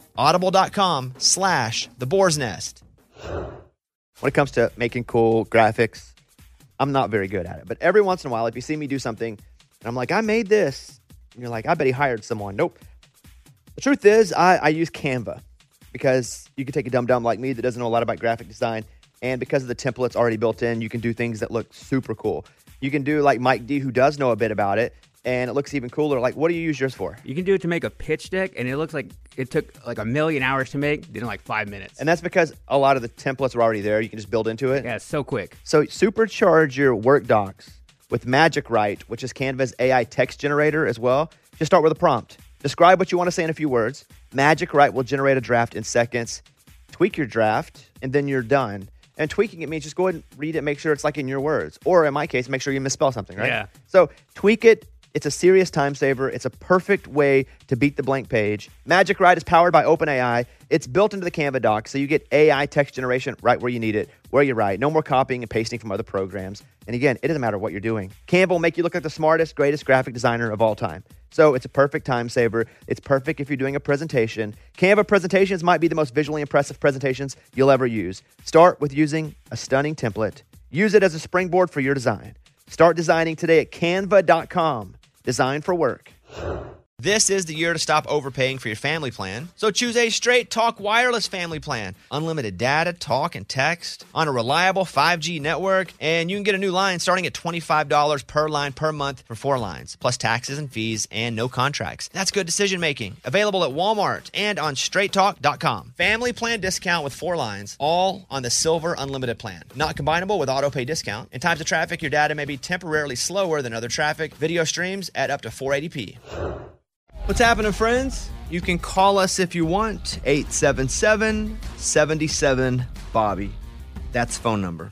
audible.com/The Boar's Nest. When it comes to making cool graphics, I'm not very good at it. But every once in a while, if you see me do something, and I'm like, I made this, and you're like, I bet he hired someone. Nope. The truth is, I use Canva because you can take a dum-dum like me that doesn't know a lot about graphic design, and because of the templates already built in, you can do things that look super cool. You can do like Mike D, who does know a bit about it, and it looks even cooler. Like, what do you use yours for? You can do it to make a pitch deck, and it looks like it took like 1,000,000 hours to make, did in like 5 minutes. And that's because a lot of the templates are already there. You can just build into it. Yeah, it's so quick. So supercharge your work docs with Magic Write, which is Canva's AI text generator as well. Just start with a prompt. Describe what you want to say in a few words. Magic Write will generate a draft in seconds. Tweak your draft, and then you're done. And tweaking it means just go ahead and read it, make sure it's like in your words. Or in my case, make sure you misspell something, right? Yeah. So tweak it. It's a serious time saver. It's a perfect way to beat the blank page. Magic Write is powered by OpenAI. It's built into the Canva doc, so you get AI text generation right where you need it, where you write. No more copying and pasting from other programs. And again, it doesn't matter what you're doing. Canva will make you look like the smartest, greatest graphic designer of all time. So it's a perfect time saver. It's perfect if you're doing a presentation. Canva presentations might be the most visually impressive presentations you'll ever use. Start with using a stunning template. Use it as a springboard for your design. Start designing today at canva.com. Design for work. This is the year to stop overpaying for your family plan. So choose a Straight Talk Wireless family plan. Unlimited data, talk, and text on a reliable 5G network. And you can get a new line starting at $25 per line per month for 4 lines, plus taxes and fees and no contracts. That's good decision making. Available at Walmart and on straighttalk.com. Family plan discount with 4 lines, all on the Silver Unlimited plan. Not combinable with auto pay discount. In times of traffic, your data may be temporarily slower than other traffic. Video streams at up to 480p. What's happening, friends? You can call us if you want, 877-77-BOBBY. That's phone number,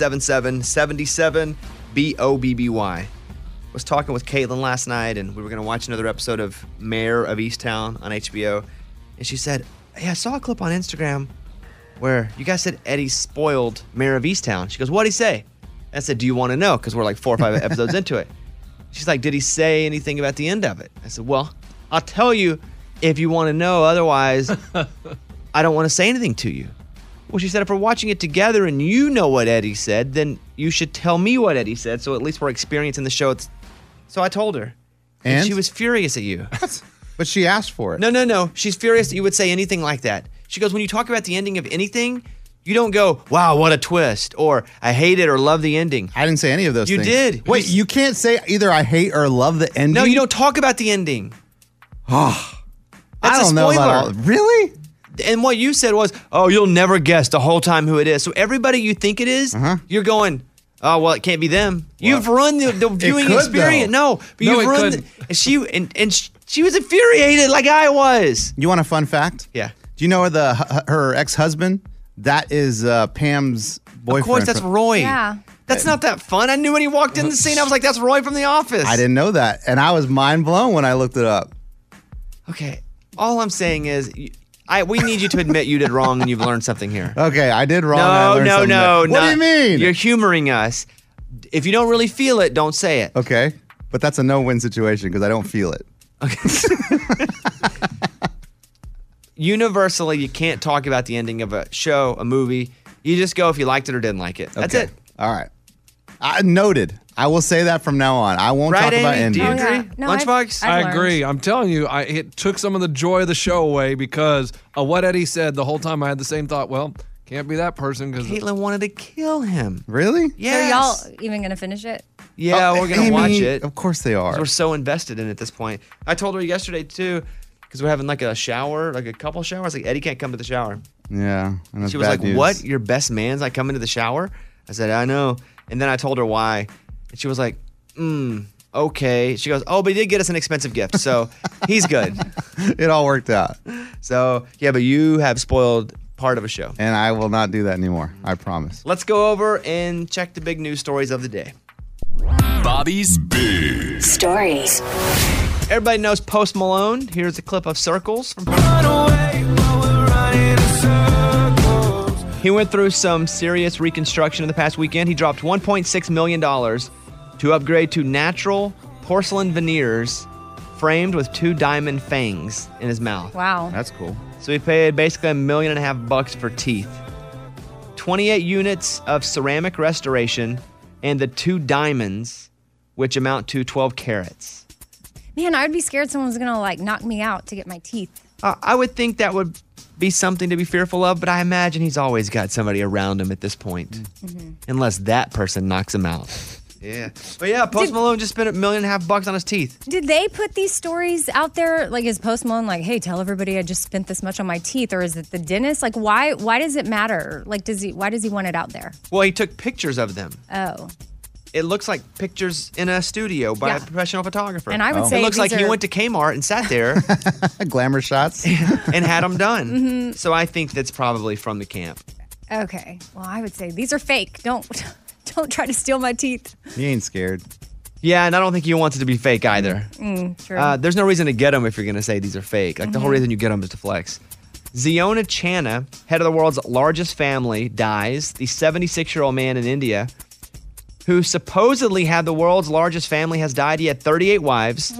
877-77-BOBBY. Was talking with Caitlin last night, and we were going to watch another episode of Mayor of Easttown on HBO. And she said, hey, I saw a clip on Instagram where you guys said Eddie spoiled Mayor of Easttown. She goes, what'd he say? And I said, do you want to know? Because we're like 4 or 5 episodes into it. She's like, did he say anything about the end of it? I said, well, I'll tell you if you want to know. Otherwise, I don't want to say anything to you. Well, she said, if we're watching it together and you know what Eddie said, then you should tell me what Eddie said, so at least we're experiencing the show. So I told her. And she was furious at you. But she asked for it. No. She's furious that you would say anything like that. She goes, when you talk about the ending of anything, you don't go, wow, what a twist, or I hate it or love the ending. I didn't say any of those things. You did. Wait, you can't say either I hate or love the ending? No, you don't talk about the ending. Oh, That's I don't a know spoiler. about all. Really? And what you said was, oh, you'll never guess the whole time who it is. So everybody you think it is, you're going, oh, well, it can't be them. You've ruined the viewing could, experience. though. No, but you've ruined she was infuriated like I was. You want a fun fact? Yeah. Do you know her ex-husband? That is Pam's boyfriend. Of course, that's Roy. Yeah. That's not that fun. I knew when he walked in the scene, I was like, that's Roy from The Office. I didn't know that. And I was mind blown when I looked it up. Okay. All I'm saying is, we need you to admit you did wrong and you've learned something here. Okay, I did wrong. and I learned something there. What do you mean? You're humoring us. If you don't really feel it, don't say it. Okay, but that's a no-win situation because I don't feel it. Universally, you can't talk about the ending of a show, a movie. You just go if you liked it or didn't like it. That's Okay. it. All right. Noted. I will say that from now on. I won't Right, talk about Amy? Do endings. you agree? No, Lunchbox? I agree. I'm telling you, it took some of the joy of the show away because of what Eddie said the whole time. I had the same thought. Well, can't be that person because Caitlin wanted to kill him. Really? Yes. So y'all even gonna finish it? Yeah, we're going to watch it. Of course they are. We're so invested in it at this point. I told her yesterday, too, because we're having like a shower, like a couple showers. Like, Eddie can't come to the shower. Yeah. And She was like, what? Your best man's like coming to the shower? I said, I know. And then I told her why. And she was like, okay. She goes, oh, but he did get us an expensive gift. So he's good. It all worked out. So, yeah, but you have spoiled part of a show. And I will not do that anymore. I promise. Let's go over and check the big news stories of the day. Bobby's Big Stories. Everybody knows Post Malone. Here's a clip of Circles. He went through some serious reconstruction in the past weekend. He dropped $1.6 million to upgrade to natural porcelain veneers framed with 2 diamond fangs in his mouth. Wow. That's cool. So he paid basically $1.5 million for teeth. 28 units of ceramic restoration and the 2 diamonds, which amount to 12 carats. Man, I would be scared someone's gonna like knock me out to get my teeth. I would think that would be something to be fearful of, but I imagine he's always got somebody around him at this point. Unless that person knocks him out. Yeah. But yeah, Post Malone just spent $1.5 million on his teeth. Did they put these stories out there? Like, is Post Malone like, hey, tell everybody I just spent this much on my teeth? Or is it the dentist? Like, why does it matter? Like, why does he want it out there? Well, he took pictures of them. Oh. It looks like pictures in a studio by a professional photographer. And I would say it looks like these he are- went to Kmart and sat there Glamour shots. and had them done. Mhm. So I think that's probably from the camp. Okay. Well, I would say these are fake. Don't try to steal my teeth. He ain't scared. Yeah, and I don't think he wants it to be fake either. True. There's no reason to get them if you're going to say these are fake. Like, the whole Mhm. reason you get them is to flex. Ziona Channa, head of the world's largest family, dies. The 76-year-old man in India who supposedly had the world's largest family has died. He had 38 wives,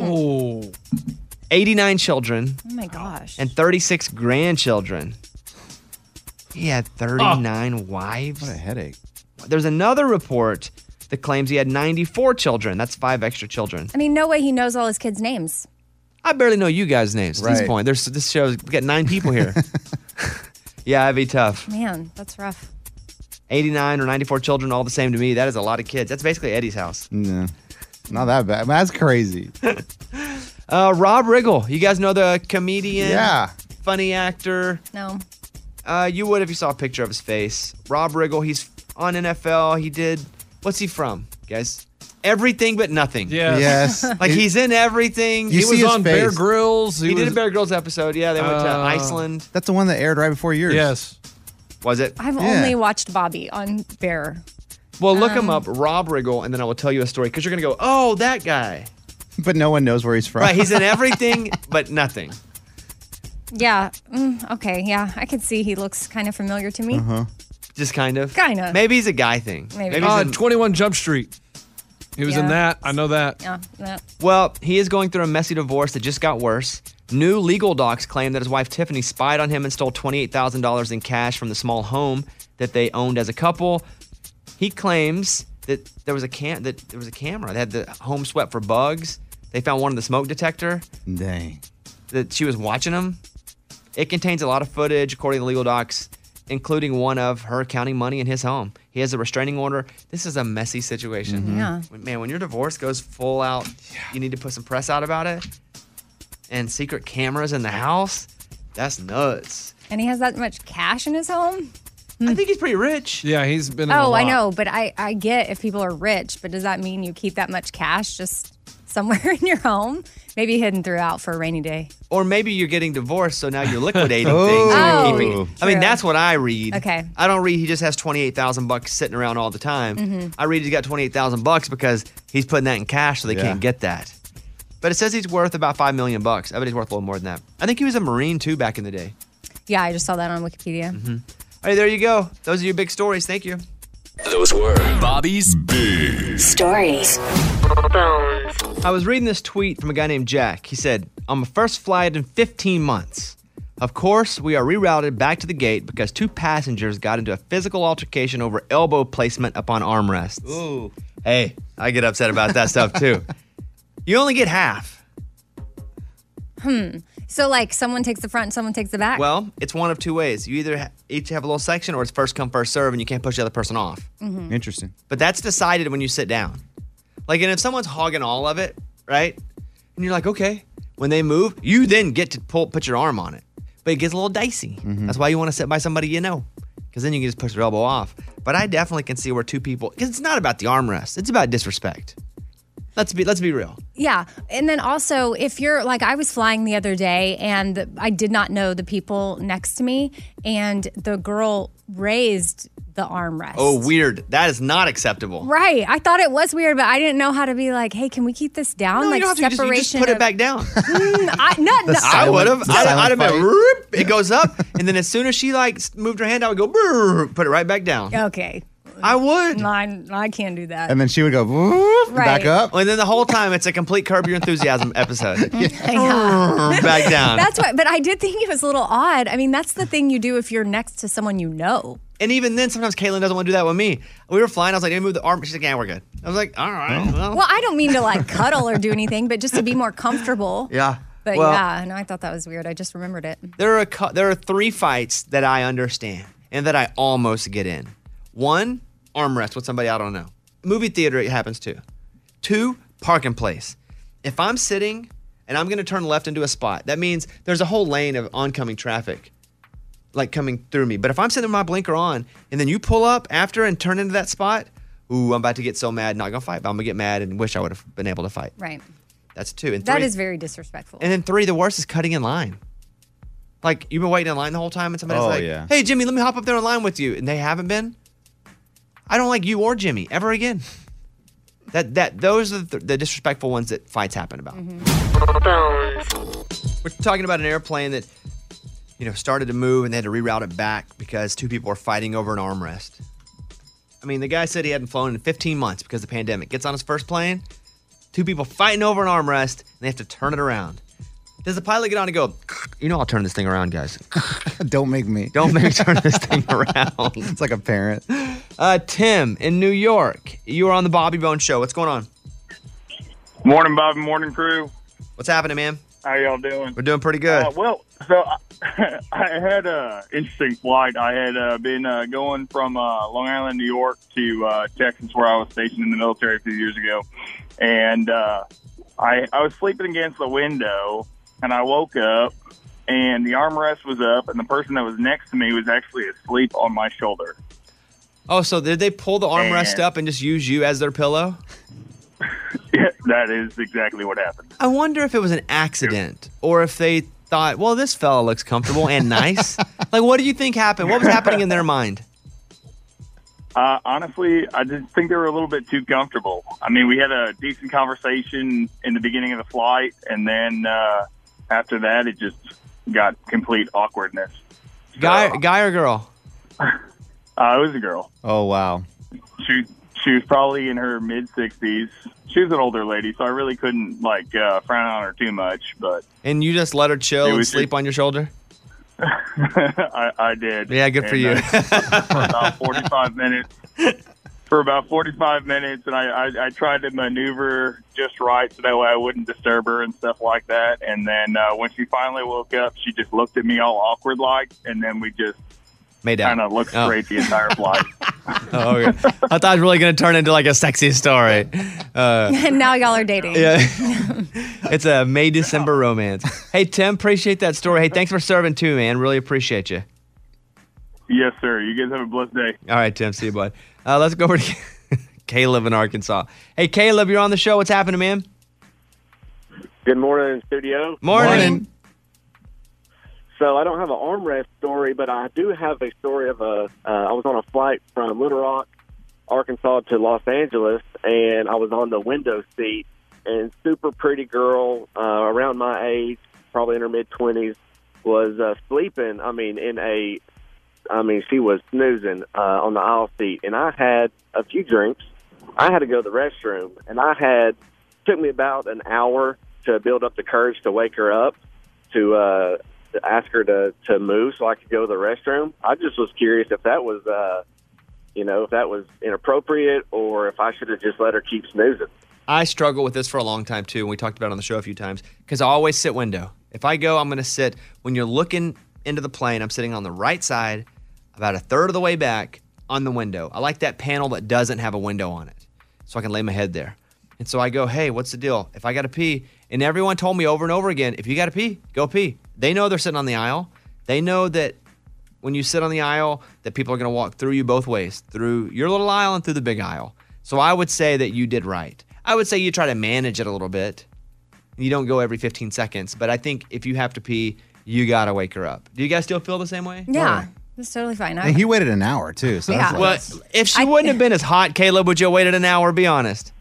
89 children, Oh my gosh. and 36 grandchildren. He had 39 wives? What a headache. There's another report that claims he had 94 children. That's 5 extra children. I mean, no way he knows all his kids' names. I barely know you guys' names at this Right. point. This show's we got 9 people here. Yeah, it'd be tough. Man, that's rough. 89 or 94 children, all the same to me. That is a lot of kids. That's basically Eddie's house. No, not that bad. That's crazy. Rob Riggle. You guys know the comedian? Yeah. Funny actor. No. You would if you saw a picture of his face. Rob Riggle, he's on NFL. He did, what's he from, guys? Everything but nothing. Yes. Like he's in everything. You He see was his on Bear face. Grylls. He did a Bear Grylls episode. Yeah, they went to Iceland. That's the one that aired right before yours. Yes. Was it? I've only watched Bobby on Bear. Well, look him up, Rob Riggle, and then I will tell you a story because you're going to go, oh, that guy. But no one knows where he's from. Right, he's in everything but nothing. Yeah. Okay. Yeah. I could see he looks kind of familiar to me. Just kind of. Kinda. Maybe he's a guy thing. Maybe. he's in- 21 Jump Street. He was in Yeah. that. I know that. Yeah. Well, he is going through a messy divorce that just got worse. New legal docs claim that his wife Tiffany spied on him and stole $28,000 in cash from the small home that they owned as a couple. He claims that there was a camera. They had the home swept for bugs. They found one in the smoke detector. Dang. That she was watching him. It contains a lot of footage, according to legal docs, including one of her counting money in his home. He has a restraining order. This is a messy situation. Mm-hmm. Yeah. Man, when your divorce goes full out, you need to put some press out about it. And secret cameras in the house, that's nuts. And he has that much cash in his home? I think he's pretty rich. Yeah, he's been in a Oh, lot. I know, but I get if people are rich, but does that mean you keep that much cash just somewhere in your home? Maybe hidden throughout for a rainy day. Or maybe you're getting divorced, so now you're liquidating Oh. things. And Oh, you're keeping, I mean, true. that's what I read. Okay. I don't read he just has $28,000 sitting around all the time. Mhm. I read he's got $28,000 because he's putting that in cash so they can't get that. But it says he's worth about $5 million. I bet he's worth a little more than that. I think he was a Marine too back in the day. Yeah, I just saw that on Wikipedia. Mm-hmm. All right, there you go. Those are your big stories. Thank you. Those were Bobby's Big Stories. I was reading this tweet from a guy named Jack. He said, on my first flight in 15 months. Of course, we are rerouted back to the gate because two passengers got into a physical altercation over elbow placement upon armrests. Ooh. Hey, I get upset about that stuff too. You only get half. So, like, someone takes the front and someone takes the back? Well, it's one of two ways. You either each have a little section or it's first come, first serve, and you can't push the other person off. Mhm. Interesting. But that's decided when you sit down. Like, and if someone's hogging all of it, right? And you're like, okay. When they move, you then get to put your arm on it. But it gets a little dicey. That's why you want to sit by somebody you know. Because then you can just push your elbow off. But I definitely can see where two people, because it's not about the armrest. It's about disrespect. Let's be real. Yeah. And then also, if you're like, I was flying the other day and I did not know the people next to me, and the girl raised the armrest. Oh, weird. That is not acceptable. Right. I thought it was weird, but I didn't know how to be like, hey, can we keep this down? No, like you don't have to. You just put it back down. I would have. I'd have been, "Roop," it goes up, and then as soon as she like moved her hand, I would go, "Brr," put it right back down. Okay. I would. I can't do that. And then she would go "Woof," back Right. up. And then the whole time, it's a complete Curb Your Enthusiasm episode. Yeah. Back down. That's why, but I did think it was a little odd. I mean, that's the thing you do if you're next to someone you know. And even then, sometimes Caitlin doesn't want to do that with me. We were flying. I was like, "Let me move the arm." She's like, "Yeah, we're good." I was like, "All right." Well, Well, I don't mean to like cuddle or do anything, but just to be more comfortable. yeah. But Well, yeah, no, I thought that was weird. I just remembered it. There are three fights that I understand and that I almost get in. One, armrest with somebody I don't know. Movie theater, it happens too. Two, parking place. If I'm sitting and I'm going to turn left into a spot, that means there's a whole lane of oncoming traffic like coming through me. But if I'm sitting with my blinker on and then you pull up after and turn into that spot, ooh, I'm about to get so mad. Not going to fight, but I'm going to get mad and wish I would have been able to fight. Right. That's two. And That three, is very disrespectful. and then three, the worst is cutting in line. Like, you've been waiting in line the whole time, and somebody's Oh, like, yeah. "Hey, Jimmy, let me hop up there in line with you," and they haven't been. I don't like you or Jimmy ever again. Those are the disrespectful ones that fights happen about. We're talking about an airplane that, started to move and they had to reroute it back because two people were fighting over an armrest. I mean, the guy said he hadn't flown in 15 months because of the pandemic. Gets on his first plane, two people fighting over an armrest, and they have to turn it around. Does the pilot get on and go, I'll turn this thing around, guys. Don't make me. Don't make me turn this thing around. It's like a parent. Tim in New York, you are on the Bobby Bones Show. What's going on? Morning, Bobby. Morning, crew. What's happening, man? How y'all doing? We're doing pretty good. So I had an interesting flight. I had been going from Long Island, New York to Texas, where I was stationed in the military a few years ago. And I was sleeping against the window, and I woke up, and the armrest was up, and the person that was next to me was actually asleep on my shoulder. Oh, so did they pull the armrest up and just use you as their pillow? Yeah, that is exactly what happened. I wonder if it was an accident or if they thought, well, this fella looks comfortable and nice. Like, what do you think happened? What was happening in their mind? Honestly, I just think they were a little bit too comfortable. I mean, we had a decent conversation in the beginning of the flight, and then after that, it just got complete awkwardness. Guy or girl? It was a girl. Oh, wow. She was probably in her mid-60s. She was an older lady, so I really couldn't frown on her too much. But And you just let her chill and sleep on your shoulder? I did. Yeah, good for you. For about 45 minutes. And I tried to maneuver just right so that way I wouldn't disturb her and stuff like that. And then when she finally woke up, she just looked at me all awkward like, and then we just kind of looked straight the entire flight. Oh, okay. I thought it was really going to turn into like a sexy story. And now y'all are dating. Yeah. It's a May-December romance. Hey, Tim, appreciate that story. Hey, thanks for serving too, man. Really appreciate you. Yes, sir. You guys have a blessed day. All right, Tim. See you, bud. Let's go over to Caleb in Arkansas. Hey, Caleb, you're on the show. What's happening, man? Good morning, studio. Morning. So I don't have an armrest story, but I do have a story of I was on a flight from Little Rock, Arkansas to Los Angeles, and I was on the window seat, and super pretty girl around my age, probably in her mid-20s, was sleeping. She was snoozing on the aisle seat, and I had a few drinks. I had to go to the restroom, and took me about an hour to build up the courage to wake her up, to ask her to move so I could go to the restroom. I just was curious if that was, if that was inappropriate or if I should have just let her keep snoozing. I struggle with this for a long time, too, and we talked about it on the show a few times, because I always sit window. If I go, I'm going to sit, when you're looking into the plane, I'm sitting on the right side, about a third of the way back on the window. I like that panel that doesn't have a window on it, so I can lay my head there. And so I go, hey, what's the deal? If I got to pee, and everyone told me over and over again, if you got to pee, go pee. They know they're sitting on the aisle. They know that when you sit on the aisle, that people are going to walk through you both ways, through your little aisle and through the big aisle. So I would say that you did right. I would say you try to manage it a little bit. You don't go every 15 seconds, but I think if you have to pee, you got to wake her up. Do you guys still feel the same way? Yeah, that's totally fine. And he waited an hour, too. So Yeah. that's Well, if she wouldn't have been as hot, Caleb, would you have waited an hour? Be honest.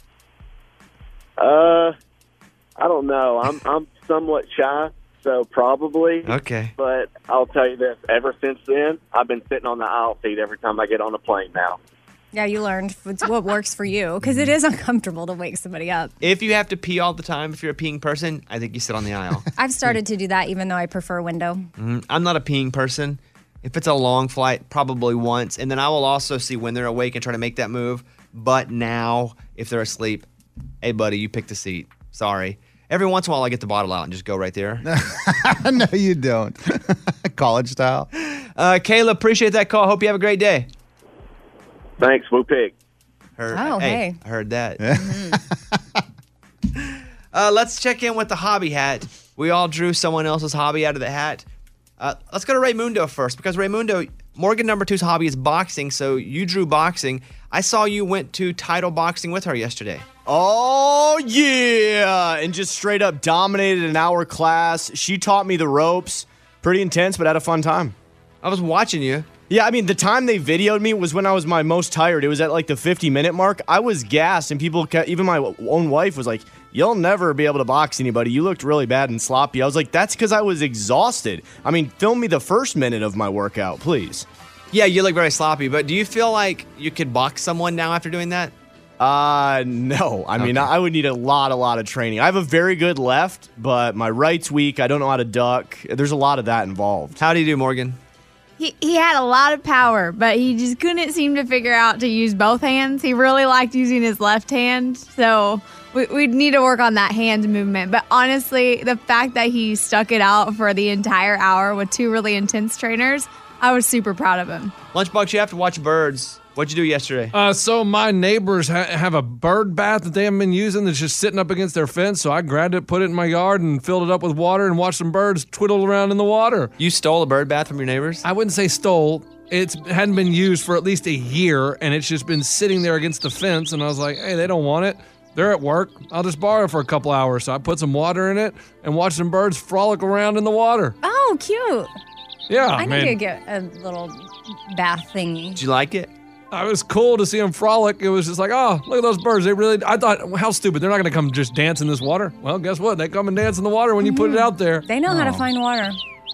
I don't know. I'm somewhat shy, so probably. Okay. But I'll tell you this: ever since then, I've been sitting on the aisle seat every time I get on a plane now. Yeah, you learned what works for you, because it is uncomfortable to wake somebody up. If you have to pee all the time, if you're a peeing person, I think you sit on the aisle. I've started to do that, even though I prefer window. I'm not a peeing person. If it's a long flight, probably once. And then I will also see when they're awake and try to make that move. But now, if they're asleep, hey, buddy, you pick the seat. Sorry. Every once in a while, I get the bottle out and just go right there. No, you don't. College style. Caleb, appreciate that call. Hope you have a great day. Thanks, Woo Pig. Hey. I heard that. Let's check in with the hobby hat. We all drew someone else's hobby out of the hat. Let's go to Raymundo first, because Raymundo, Morgan number 2's hobby is boxing, so you drew boxing. I saw you went to title boxing with her yesterday. Oh, yeah. And just straight up dominated an hour class. She taught me the ropes. Pretty intense, but had a fun time. I was watching you. Yeah, I mean, the time they videoed me was when I was my most tired. It was at like the 50-minute mark. I was gassed, and people, even my own wife was like, you'll never be able to box anybody. You looked really bad and sloppy. I was like, that's because I was exhausted. I mean, film me the first minute of my workout, please. Yeah, you look very sloppy, but do you feel like you could box someone now after doing that? No. I mean, I would need a lot of training. I have a very good left, but my right's weak. I don't know how to duck. There's a lot of that involved. How do you do, Morgan? He had a lot of power, but he just couldn't seem to figure out to use both hands. He really liked using his left hand, so we'd need to work on that hand movement. But honestly, the fact that he stuck it out for the entire hour with 2 really intense trainers, I was super proud of him. Lunchbox, you have to watch birds. What'd you do yesterday? So my neighbors have a bird bath that they haven't been using that's just sitting up against their fence. So I grabbed it, put it in my yard, and filled it up with water and watched some birds twiddle around in the water. You stole a bird bath from your neighbors? I wouldn't say stole. It hadn't been used for at least a year, and it's just been sitting there against the fence. And I was like, hey, they don't want it. They're at work. I'll just borrow it for a couple hours. So I put some water in it and watched some birds frolic around in the water. Oh, cute. Yeah, I need to get a little bath thingy. Did you like it? It was cool to see them frolic. It was just like, oh, look at those birds. I thought, how stupid. They're not going to come just dance in this water. Well, guess what? They come and dance in the water when you put it out there. They know how to find water.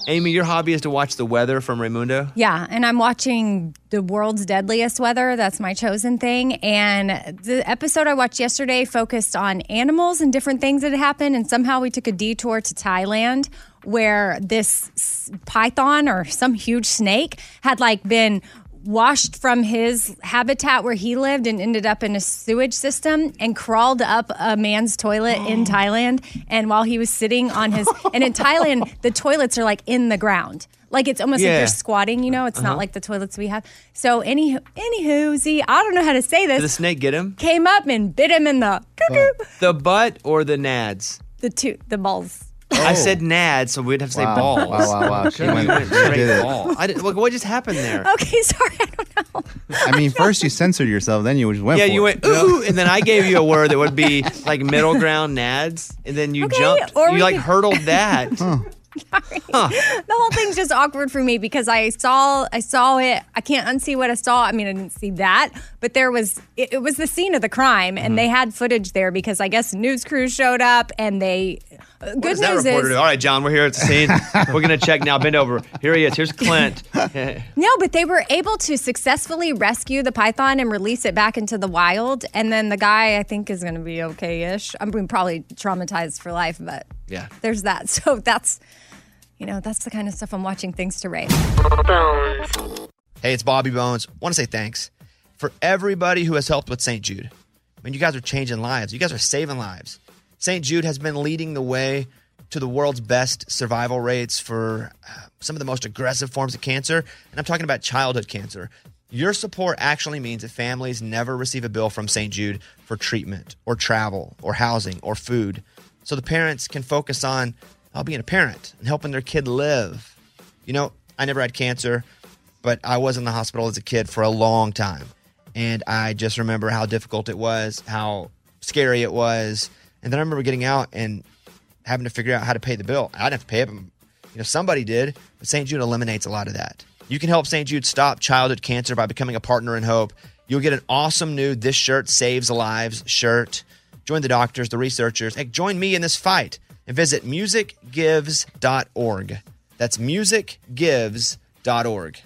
Amy, your hobby is to watch the weather from Raymundo? Yeah, and I'm watching The World's Deadliest Weather. That's my chosen thing. And the episode I watched yesterday focused on animals and different things that had happened. And somehow we took a detour to Thailand where this python or some huge snake had like been washed from his habitat where he lived and ended up in a sewage system and crawled up a man's toilet in Thailand. And while he was sitting on his, and in Thailand, the toilets are like in the ground. Like it's almost like Yeah. you're squatting, you know? It's not like the toilets we have. So anywho, I don't know how to say this. Did the snake get him? Came up and bit him in the cuckoo. The butt or the nads? The balls. I said nads, so we'd have to say Wow. balls. Wow. She went- went she straight did it. ball. Look, what just happened there? Okay, sorry. I mean, first you censored yourself, then you just went Yeah, for you it. went ooh, and then I gave you a word that would be like middle ground nads, and then you jumped. or You we like could- hurdled that. The whole thing's just awkward for me because I saw it. I can't unsee what I saw. I mean, I didn't see that, but there was it was the scene of the crime, and they had footage there because I guess news crews showed up and they. What Good does that news reporter is, do? All right, John, we're here at the scene. We're gonna check now. Bend over. Here he is. Here's Clint. no, but they were able to successfully rescue the python and release it back into the wild. And then the guy, I think, is going to be okay-ish. I mean, probably traumatized for life, but Yeah. there's that. So that's the kind of stuff I'm watching thanks to Ray. Hey, it's Bobby Bones. Want to say thanks for everybody who has helped with St. Jude. I mean, you guys are changing lives. You guys are saving lives. St. Jude has been leading the way to the world's best survival rates for some of the most aggressive forms of cancer. And I'm talking about childhood cancer. Your support actually means that families never receive a bill from St. Jude for treatment or travel or housing or food. So the parents can focus on being a parent and helping their kid live. You know, I never had cancer, but I was in the hospital as a kid for a long time. And I just remember how difficult it was, how scary it was. And then I remember getting out and having to figure out how to pay the bill. I didn't have to pay it, but somebody did. But St. Jude eliminates a lot of that. You can help St. Jude stop childhood cancer by becoming a partner in hope. You'll get an awesome new This Shirt Saves Lives shirt. Join the doctors, the researchers. Hey, join me in this fight and visit musicgives.org. That's musicgives.org.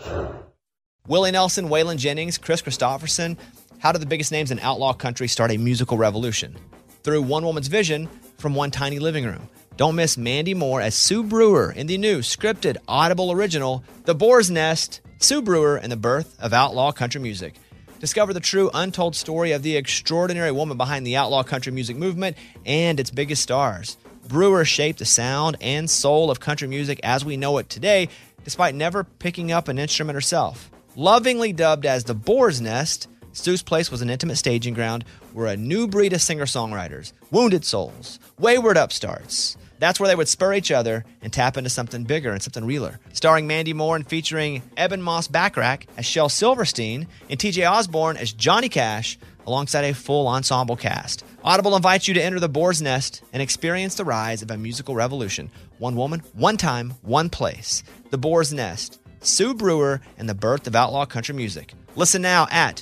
Willie Nelson, Waylon Jennings, Chris Christopherson. How did the biggest names in outlaw country start a musical revolution? Through one woman's vision from one tiny living room. Don't miss Mandy Moore as Sue Brewer in the new scripted Audible original, The Boar's Nest, Sue Brewer and the Birth of Outlaw Country Music. Discover the true untold story of the extraordinary woman behind the outlaw country music movement and its biggest stars. Brewer shaped the sound and soul of country music as we know it today, despite never picking up an instrument herself. Lovingly dubbed as The Boar's Nest, Sue's place was an intimate staging ground where a new breed of singer-songwriters, wounded souls, wayward upstarts, that's where they would spur each other and tap into something bigger and something realer. Starring Mandy Moore and featuring Eben Moss Backrack as Shel Silverstein and TJ Osborne as Johnny Cash, alongside a full ensemble cast. Audible invites you to enter the Boar's Nest and experience the rise of a musical revolution. One woman, one time, one place. The Boar's Nest, Sue Brewer, and the birth of outlaw country music. Listen now at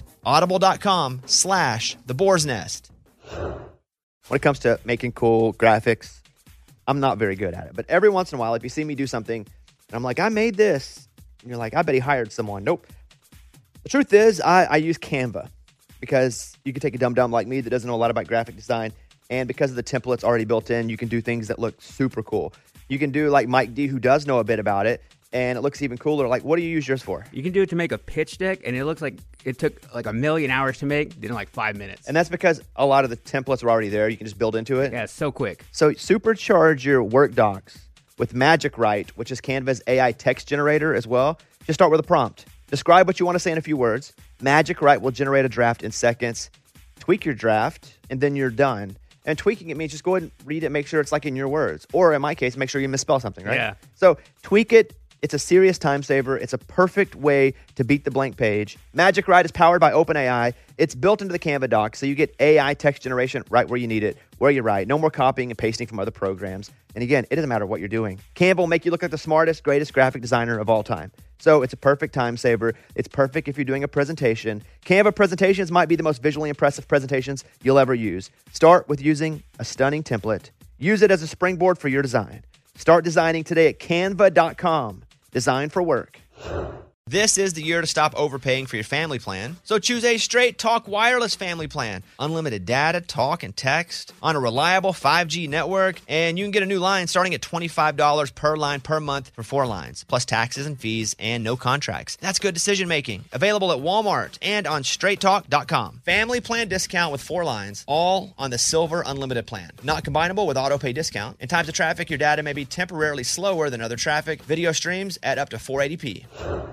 audible.com/The Boar's Nest. When it comes to making cool graphics, I'm not very good at it. But every once in a while, if you see me do something, and I'm like, I made this, and you're like, I bet he hired someone. Nope. The truth is, I use Canva because you can take a dum-dum like me that doesn't know a lot about graphic design, and because of the templates already built in, you can do things that look super cool. You can do like Mike D, who does know a bit about it, and it looks even cooler. Like, what do you use yours for? You can do it to make a pitch deck, and it looks like it took like 1,000,000 hours to make, did in like 5 minutes. And that's because a lot of the templates are already there. You can just build into it. Yeah, it's so quick. So supercharge your work docs with Magic Write, which is Canva's AI text generator as well. Just start with a prompt. Describe what you want to say in a few words. Magic Write will generate a draft in seconds. Tweak your draft, and then you're done. And tweaking it means just go ahead and read it, make sure it's like in your words. Or in my case, make sure you misspell something, right? Yeah. So tweak it. It's a serious time saver. It's a perfect way to beat the blank page. Magic Write is powered by OpenAI. It's built into the Canva doc, so you get AI text generation right where you need it, where you write. No more copying and pasting from other programs. And again, it doesn't matter what you're doing. Canva will make you look like the smartest, greatest graphic designer of all time. So it's a perfect time saver. It's perfect if you're doing a presentation. Canva presentations might be the most visually impressive presentations you'll ever use. Start with using a stunning template. Use it as a springboard for your design. Start designing today at canva.com. Design for work. This is the year to stop overpaying for your family plan. So choose a Straight Talk Wireless family plan. Unlimited data, talk, and text on a reliable 5G network. And you can get a new line starting at $25 per line per month for 4 lines, plus taxes and fees and no contracts. That's good decision making. Available at Walmart and on straighttalk.com. Family plan discount with 4 lines, all on the Silver Unlimited plan. Not combinable with auto pay discount. In times of traffic, your data may be temporarily slower than other traffic. Video streams at up to 480p.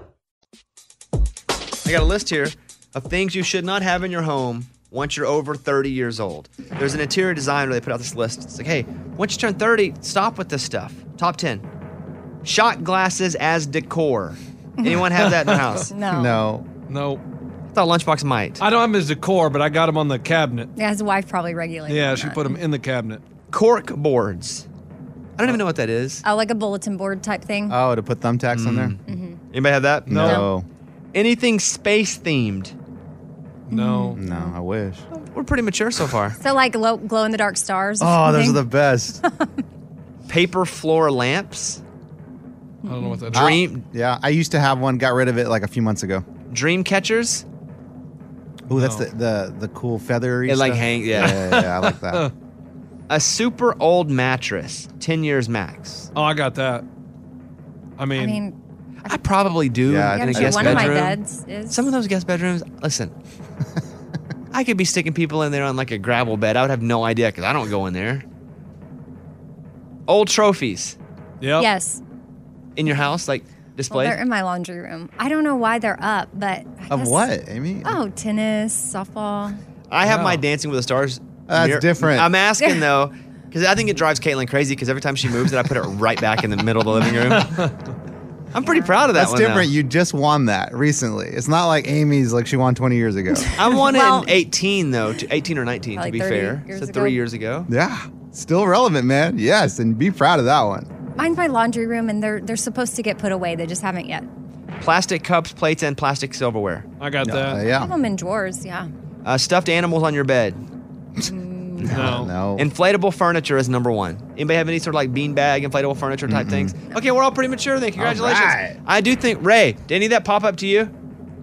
I got a list here of things you should not have in your home once you're over 30 years old. There's an interior designer, they put out this list. It's like, hey, once you turn 30, stop with this stuff. Top 10. Shot glasses as decor. Anyone have that in their house? No. No. I thought Lunchbox might. I don't have them as decor, but I got them on the cabinet. Yeah, his wife probably regulated. Yeah, she put them in the cabinet. Cork boards. I don't even know what that is. Oh, like a bulletin board type thing. Oh, to put thumbtacks on there? Mm-hmm. Anybody have that? No. Anything space themed? No. No, I wish. We're pretty mature so far. So like glow in the dark stars. or Oh, those are something? the best. Paper floor lamps. I don't know what that Dream. Yeah, I used to have one, got rid of it like a few months ago. Dream catchers. Ooh, that's the cool feathery It like stuff. hang, yeah. Yeah, I like that. A super old mattress, 10 years max. Oh, I got that. I mean, I probably do Yeah, I in a think guest one of my bedroom. beds is. Some of those guest bedrooms, listen, I could be sticking people in there on like a gravel bed. I would have no idea because I don't go in there. Old trophies. Yep. Yes. In your house, like Well, displayed? they're in my laundry room. I don't know why they're up, but I Of guess- what, Amy? Oh, tennis, softball. I have my Dancing with the Stars. That's mirror. different. I'm asking though, because I think it drives Caitlin crazy because every time she moves it, I put it right back in the middle of the living room. I'm pretty proud of that That's one. different. Though. You just won that recently. It's not like Amy's like she won 20 years ago. I won Well- in 18 though, 18 or 19 to Probably be 30 fair. years So ago. 3 years ago. Yeah. Still relevant, man. Yes, and be proud of that one. Mine's my laundry room, and they're supposed to get put away. They just haven't yet. Plastic cups, plates, and plastic silverware. I got that. I have Yeah. them in drawers. Yeah. Stuffed animals on your bed. No. No. Inflatable furniture is number 1. Anybody have any sort of like beanbag, inflatable furniture type things? Okay, we're all pretty mature then. Congratulations. right. I do think, Ray, did any of that pop up to you?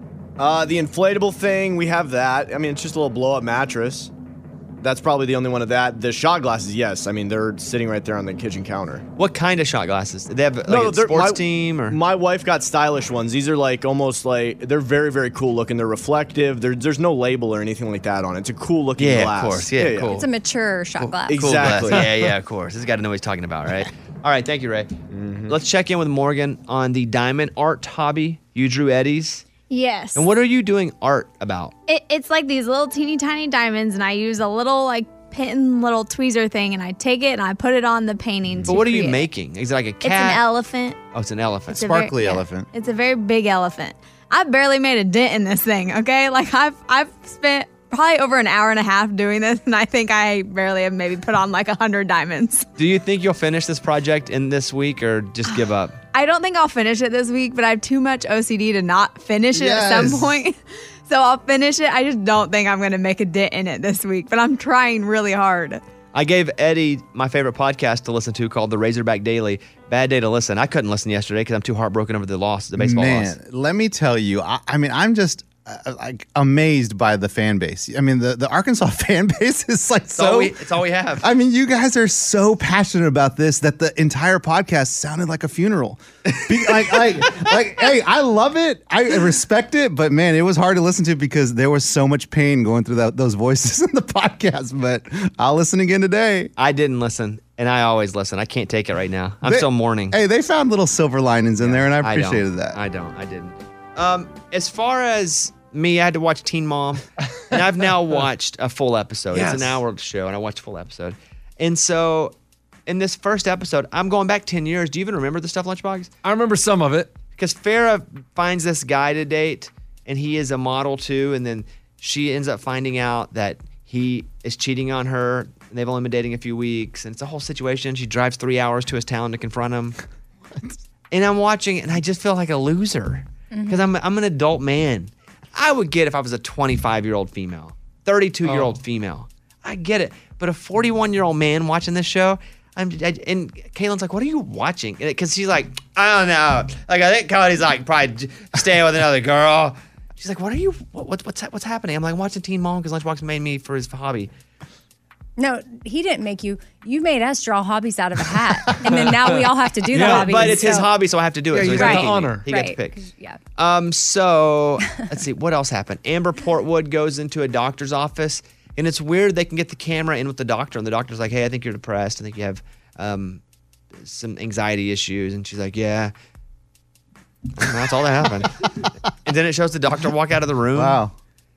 The inflatable thing, we have that. I mean, it's just a little blow up mattress. That's probably the only one of that. The shot glasses, yes. I mean, they're sitting right there on the kitchen counter. What kind of shot glasses? Did they have like a they're- sports team or? My wife got stylish ones. These are like almost like they're very, very cool looking. They're reflective. There's no label or anything like that on it. It's a cool looking Yeah, of glass. course. Yeah, cool. It's a mature shot glass. Cool glass. Exactly. Yeah, of course. This guy to know what he's talking about, right? All right, thank you, Ray. Let's check in with Morgan on the diamond art hobby. You drew Eddie's. Yes. And what are you doing art about? It's like these little teeny tiny diamonds, and I use a little like pin little tweezer thing, and I take it and I put it on the painting. But what are you making? Is it like a cat? It's an elephant. Oh, it's an elephant. It's a very- yeah, It's a very big elephant. I barely made a dent in this thing, okay? Like I've spent probably over an hour and a half doing this, and I think I barely have maybe put on like 100 diamonds. Do you think you'll finish this project in this week or just give up? I don't think I'll finish it this week, but I have too much OCD to not finish it at some Yes. point. So I'll finish it. I just don't think I'm going to make a dent in it this week, but I'm trying really hard. I gave Eddie my favorite podcast to listen to called The Razorback Daily. Bad day to listen. I couldn't listen yesterday because I'm too heartbroken over the loss, the baseball loss. Man, let me tell you, I mean, I'm just like amazed by the fan base. I mean, the Arkansas fan base is like It's all we have. I mean, you guys are so passionate about this that the entire podcast sounded like a funeral. Like, hey, I love it. I respect it, but man, it was hard to listen to because there was so much pain going through those voices in the podcast. But I'll listen again today. I didn't listen, and I always listen. I can't take it right now. I'm still mourning. Hey, they found little silver linings in there, and I appreciated that. I didn't. As far as me, I had to watch Teen Mom, and I've now watched a full episode. Yes. It's an hour show, and I watched a full episode. And so, in this first episode, I'm going back 10 years. Do you even remember the stuff, Lunchbox? I remember some of it. Because Farrah finds this guy to date, and he is a model too, and then she ends up finding out that he is cheating on her, and they've only been dating a few weeks, and it's a whole situation. She drives 3 hours to his town to confront him. And I'm watching it, and I just feel like a loser because I'm an adult man. I would get if I was a 25-year-old female, 32-year-old female. I get it. But a 41-year-old man watching this show, and Caitlin's like, what are you watching? Because she's like, I don't know. Like, I think Cody's like probably staying with another girl. She's like, what are you, what's happening? I'm like, I'm watching Teen Mom because Lunchbox made me for his hobby. No, he didn't make you. You made us draw hobbies out of a hat. And then now we all have to do the hobbies. But it's his hobby, so I have to do it. Yeah, so you he's got picking the me. honor. He got to pick. Yeah. So let's see, what else happened? Amber Portwood goes into a doctor's office, and it's weird they can get the camera in with the doctor, and the doctor's like, hey, I think you're depressed. I think you have some anxiety issues. And she's like, yeah. And that's all that happened. And then it shows the doctor walk out of the room. Wow.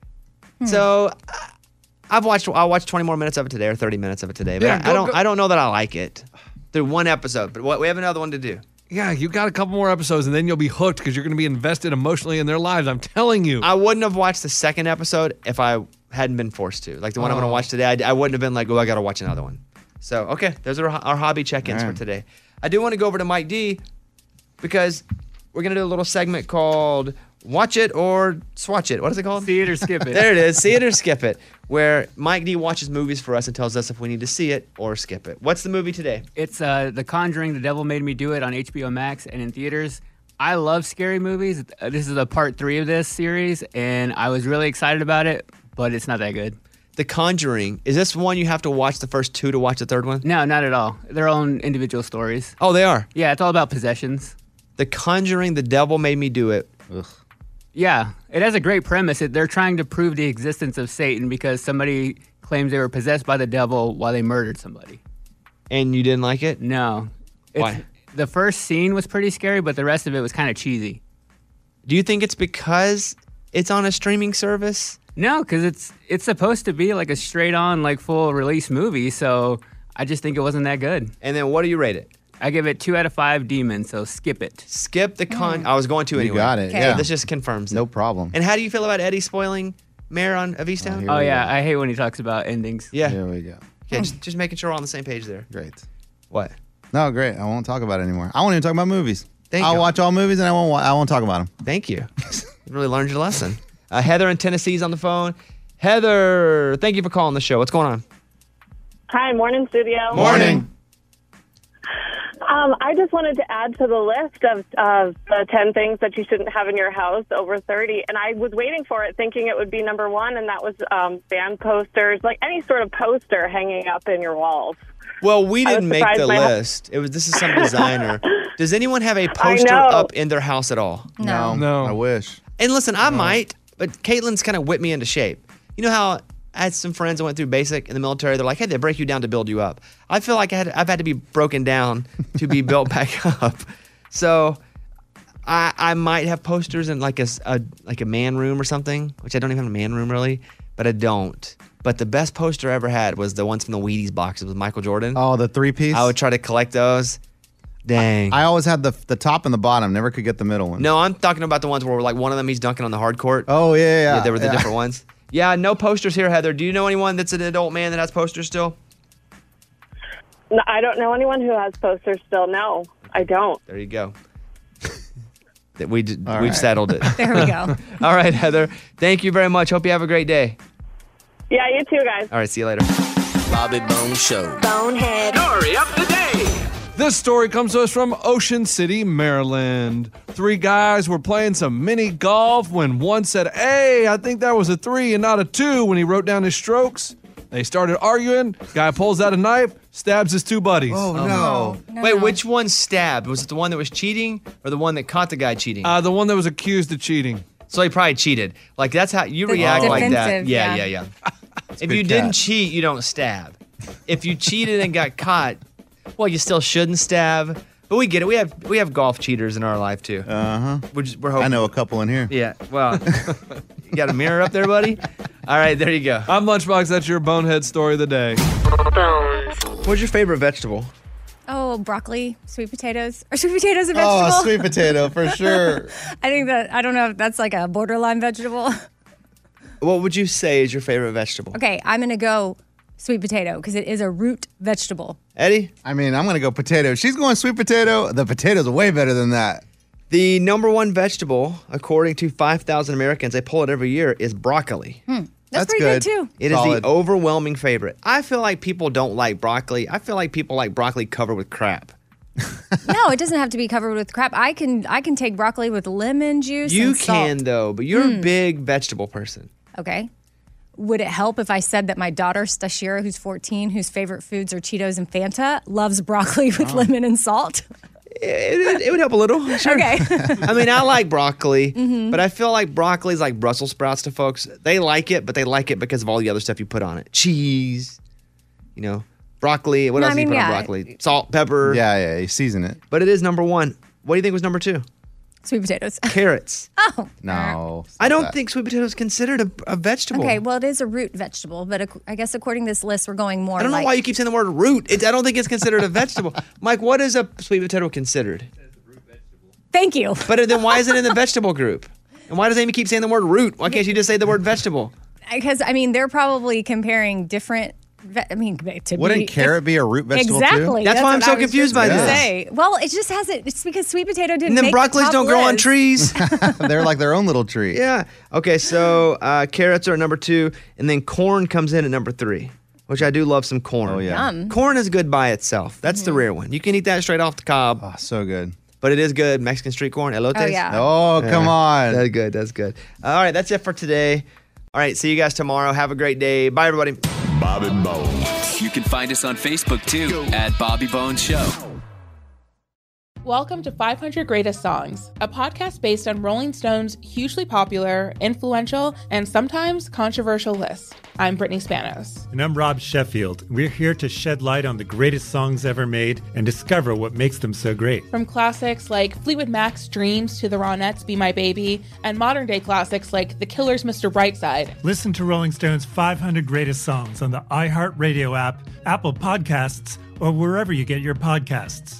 So I'll watch 20 more minutes of it today, or 30 minutes of it today. But Yeah, I don't know that I like it. Through one episode, but we have another one to do. Yeah, you got a couple more episodes, and then you'll be hooked because you're going to be invested emotionally in their lives. I'm telling you. I wouldn't have watched the second episode if I hadn't been forced to. Like the one I'm going to watch today, I wouldn't have been like, oh, I got to watch another one. So, okay, those are our hobby check-ins for today. I do want to go over to Mike D because we're going to do a little segment called Watch It or Swatch It. What is it called? See it or skip it. There it is. See it or skip it, where Mike D watches movies for us and tells us if we need to see it or skip it. What's the movie today? It's The Conjuring, The Devil Made Me Do It on HBO Max and in theaters. I love scary movies. This is the part 3 of this series, and I was really excited about it, but it's not that good. The Conjuring. Is this one you have to watch the first 2 to watch the third one? No, not at all. Their own individual stories. Oh, they are? Yeah, it's all about possessions. The Conjuring, The Devil Made Me Do It. Ugh. Yeah, it has a great premise. They're trying to prove the existence of Satan because somebody claims they were possessed by the devil while they murdered somebody. And you didn't like it? No. Why? The first scene was pretty scary, but the rest of it was kind of cheesy. Do you think it's because it's on a streaming service? No, because it's supposed to be like a straight-on, like full release movie. So I just think it wasn't that good. And then what do you rate it? I give it 2 out of 5 demons. So skip it. Skip the I was going to anyway. You got it. Okay. Yeah. So this just confirms it. No problem. And how do you feel about Eddie spoiling Mayor on of Easttown? Here Oh we yeah, go. I hate when he talks about endings. Yeah. Here we go. Okay, just making sure we're on the same page there. Great. What? No, great. I won't talk about it anymore. I won't even talk about movies. I'll you. watch all movies and I won't talk about them. Thank you. You really learned your lesson. Heather in Tennessee's on the phone. Heather, thank you for calling the show. What's going on? Hi, morning, studio. Morning. I just wanted to add to the list of the 10 things that you shouldn't have in your house over 30. And I was waiting for it, thinking it would be number 1, and that was band posters, like any sort of poster hanging up in your walls. Well, we I was didn't make surprised the my list. This is some designer. Does anyone have a poster know. up in their house at all? No. I wish. And listen, I might, but Caitlin's kind of whipped me into shape. You know how I had some friends that went through basic in the military. They're like, hey, they break you down to build you up. I feel like I've had to be broken down to be built back up. So I might have posters in like a man room or something, which I don't even have a man room really, but I don't. But the best poster I ever had was the ones from the Wheaties boxes with Michael Jordan. Oh, the 3-piece? I would try to collect those. Dang. I always had the top and the bottom. Never could get the middle one. No, I'm talking about the ones where like one of them he's dunking on the hard court. Oh, yeah. They were the different ones. Yeah, no posters here, Heather. Do you know anyone that's an adult man that has posters still? No, I don't know anyone who has posters still. No, I don't. There you go. We've right. settled it. There we go. All right, Heather. Thank you very much. Hope you have a great day. Yeah, you too, guys. All right, see you later. Bobby Bone Show. Bonehead. Story of the day. This story comes to us from Ocean City, Maryland. 3 guys were playing some mini golf when one said, hey, I think that was a 3 and not a 2 when he wrote down his strokes. They started arguing. Guy pulls out a knife, stabs his 2 buddies. Oh, no. Wait, which one stabbed? Was it the one that was cheating or the one that caught the guy cheating? The one that was accused of cheating. So he probably cheated. Like, that's how you react like that. Defensive, Yeah. If good you didn't catch. cheat, you don't stab. If you cheated and got caught, well, you still shouldn't stab. But we get it. We have golf cheaters in our life too. Uh-huh. We're hoping. I know a couple in here. Yeah. Well, you got a mirror up there, buddy? All right, there you go. I'm Lunchbox. That's your bonehead story of the day. What's your favorite vegetable? Oh, broccoli, sweet potatoes. Are sweet potatoes a vegetable? Oh, sweet potato for sure. I think I don't know if that's like a borderline vegetable. What would you say is your favorite vegetable? Okay, I'm going to go sweet potato because it is a root vegetable. Eddie? I mean, I'm going to go potato. She's going sweet potato. The potatoes are way better than that. The number 1 vegetable, according to 5,000 Americans, they pull it every year, is broccoli. That's pretty good, too. It is Solid. the overwhelming favorite. I feel like people don't like broccoli. I feel like people like broccoli covered with crap. No, it doesn't have to be covered with crap. I can take broccoli with lemon juice. You and salt. can, though, but you're a big vegetable person. Okay. Would it help if I said that my daughter, Stashira, who's 14, whose favorite foods are Cheetos and Fanta, loves broccoli with lemon and salt? It would help a little. Sure. Okay. I mean, I like broccoli, Mhm. but I feel like broccoli is like Brussels sprouts to folks. They like it, but they like it because of all the other stuff you put on it. Cheese, broccoli. What No, else I do you mean, put on yeah. broccoli? Salt, pepper. Yeah, you season it. But it is number one. What do you think was number two? Sweet potatoes. Carrots. Oh. No. I don't think sweet potato is considered a vegetable. Okay, well, it is a root vegetable, but I guess according to this list, we're going more I don't know like... why you keep saying the word root. I don't think it's considered a vegetable. Mike, what is a sweet potato considered? Thank you. But then why is it in the vegetable group? And why does Amy keep saying the word root? Why can't you just say the word vegetable? Because, they're probably comparing different... to Wouldn't be, carrot be a root vegetable too? Exactly. That's why I'm what so I was confused just by gonna this. say. Well, it just hasn't. It's because sweet potato didn't And then make the broccolis top don't grow on list. trees. They're like their own little tree. Yeah. Okay, so carrots are at number 2, and then corn comes in at number 3, which I do love some corn. Oh, yeah. Yum. Corn is good by itself. That's the rare one. You can eat that straight off the cob. Oh, so good. But it is good. Mexican street corn, elotes. Oh, yeah. Oh, come on. That's good. That's good. All right, that's it for today. All right, see you guys tomorrow. Have a great day. Bye, everybody. Bobby Bones. You can find us on Facebook too at Bobby Bones Show. Welcome to 500 Greatest Songs, a podcast based on Rolling Stone's hugely popular, influential, and sometimes controversial list. I'm Brittany Spanos. And I'm Rob Sheffield. We're here to shed light on the greatest songs ever made and discover what makes them so great. From classics like Fleetwood Mac's Dreams to the Ronettes' Be My Baby, and modern day classics like The Killers' Mr. Brightside. Listen to Rolling Stone's 500 Greatest Songs on the iHeartRadio app, Apple Podcasts, or wherever you get your podcasts.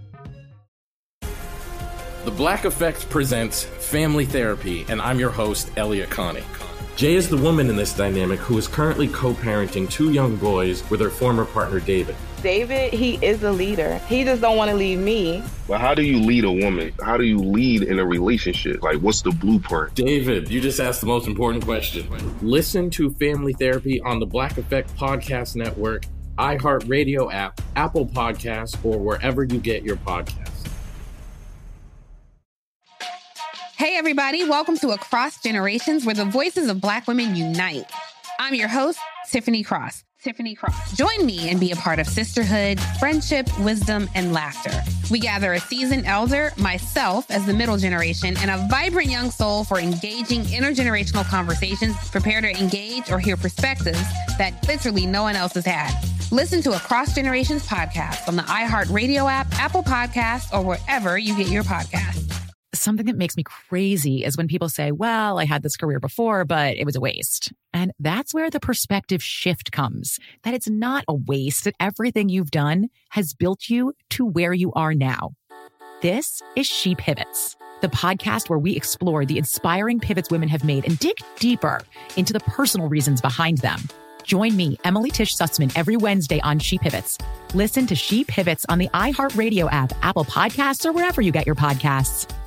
The Black Effect presents Family Therapy, and I'm your host, Elliot Connie. Jay is the woman in this dynamic who is currently co-parenting 2 young boys with her former partner, David. David, he is a leader. He just don't want to leave me. But how do you lead a woman? How do you lead in a relationship? Like, what's the blueprint? David, you just asked the most important question. Listen to Family Therapy on the Black Effect Podcast Network, iHeartRadio app, Apple Podcasts, or wherever you get your podcasts. Hey, everybody. Welcome to Across Generations, where the voices of Black women unite. I'm your host, Tiffany Cross. Join me and be a part of sisterhood, friendship, wisdom, and laughter. We gather a seasoned elder, myself as the middle generation, and a vibrant young soul for engaging intergenerational conversations. Prepare to engage or hear perspectives that literally no one else has had. Listen to Across Generations podcast on the iHeartRadio app, Apple Podcasts, or wherever you get your podcasts. Something that makes me crazy is when people say, well, I had this career before, but it was a waste. And that's where the perspective shift comes, that it's not a waste, that everything you've done has built you to where you are now. This is She Pivots, the podcast where we explore the inspiring pivots women have made and dig deeper into the personal reasons behind them. Join me, Emily Tish Sussman, every Wednesday on She Pivots. Listen to She Pivots on the iHeartRadio app, Apple Podcasts, or wherever you get your podcasts.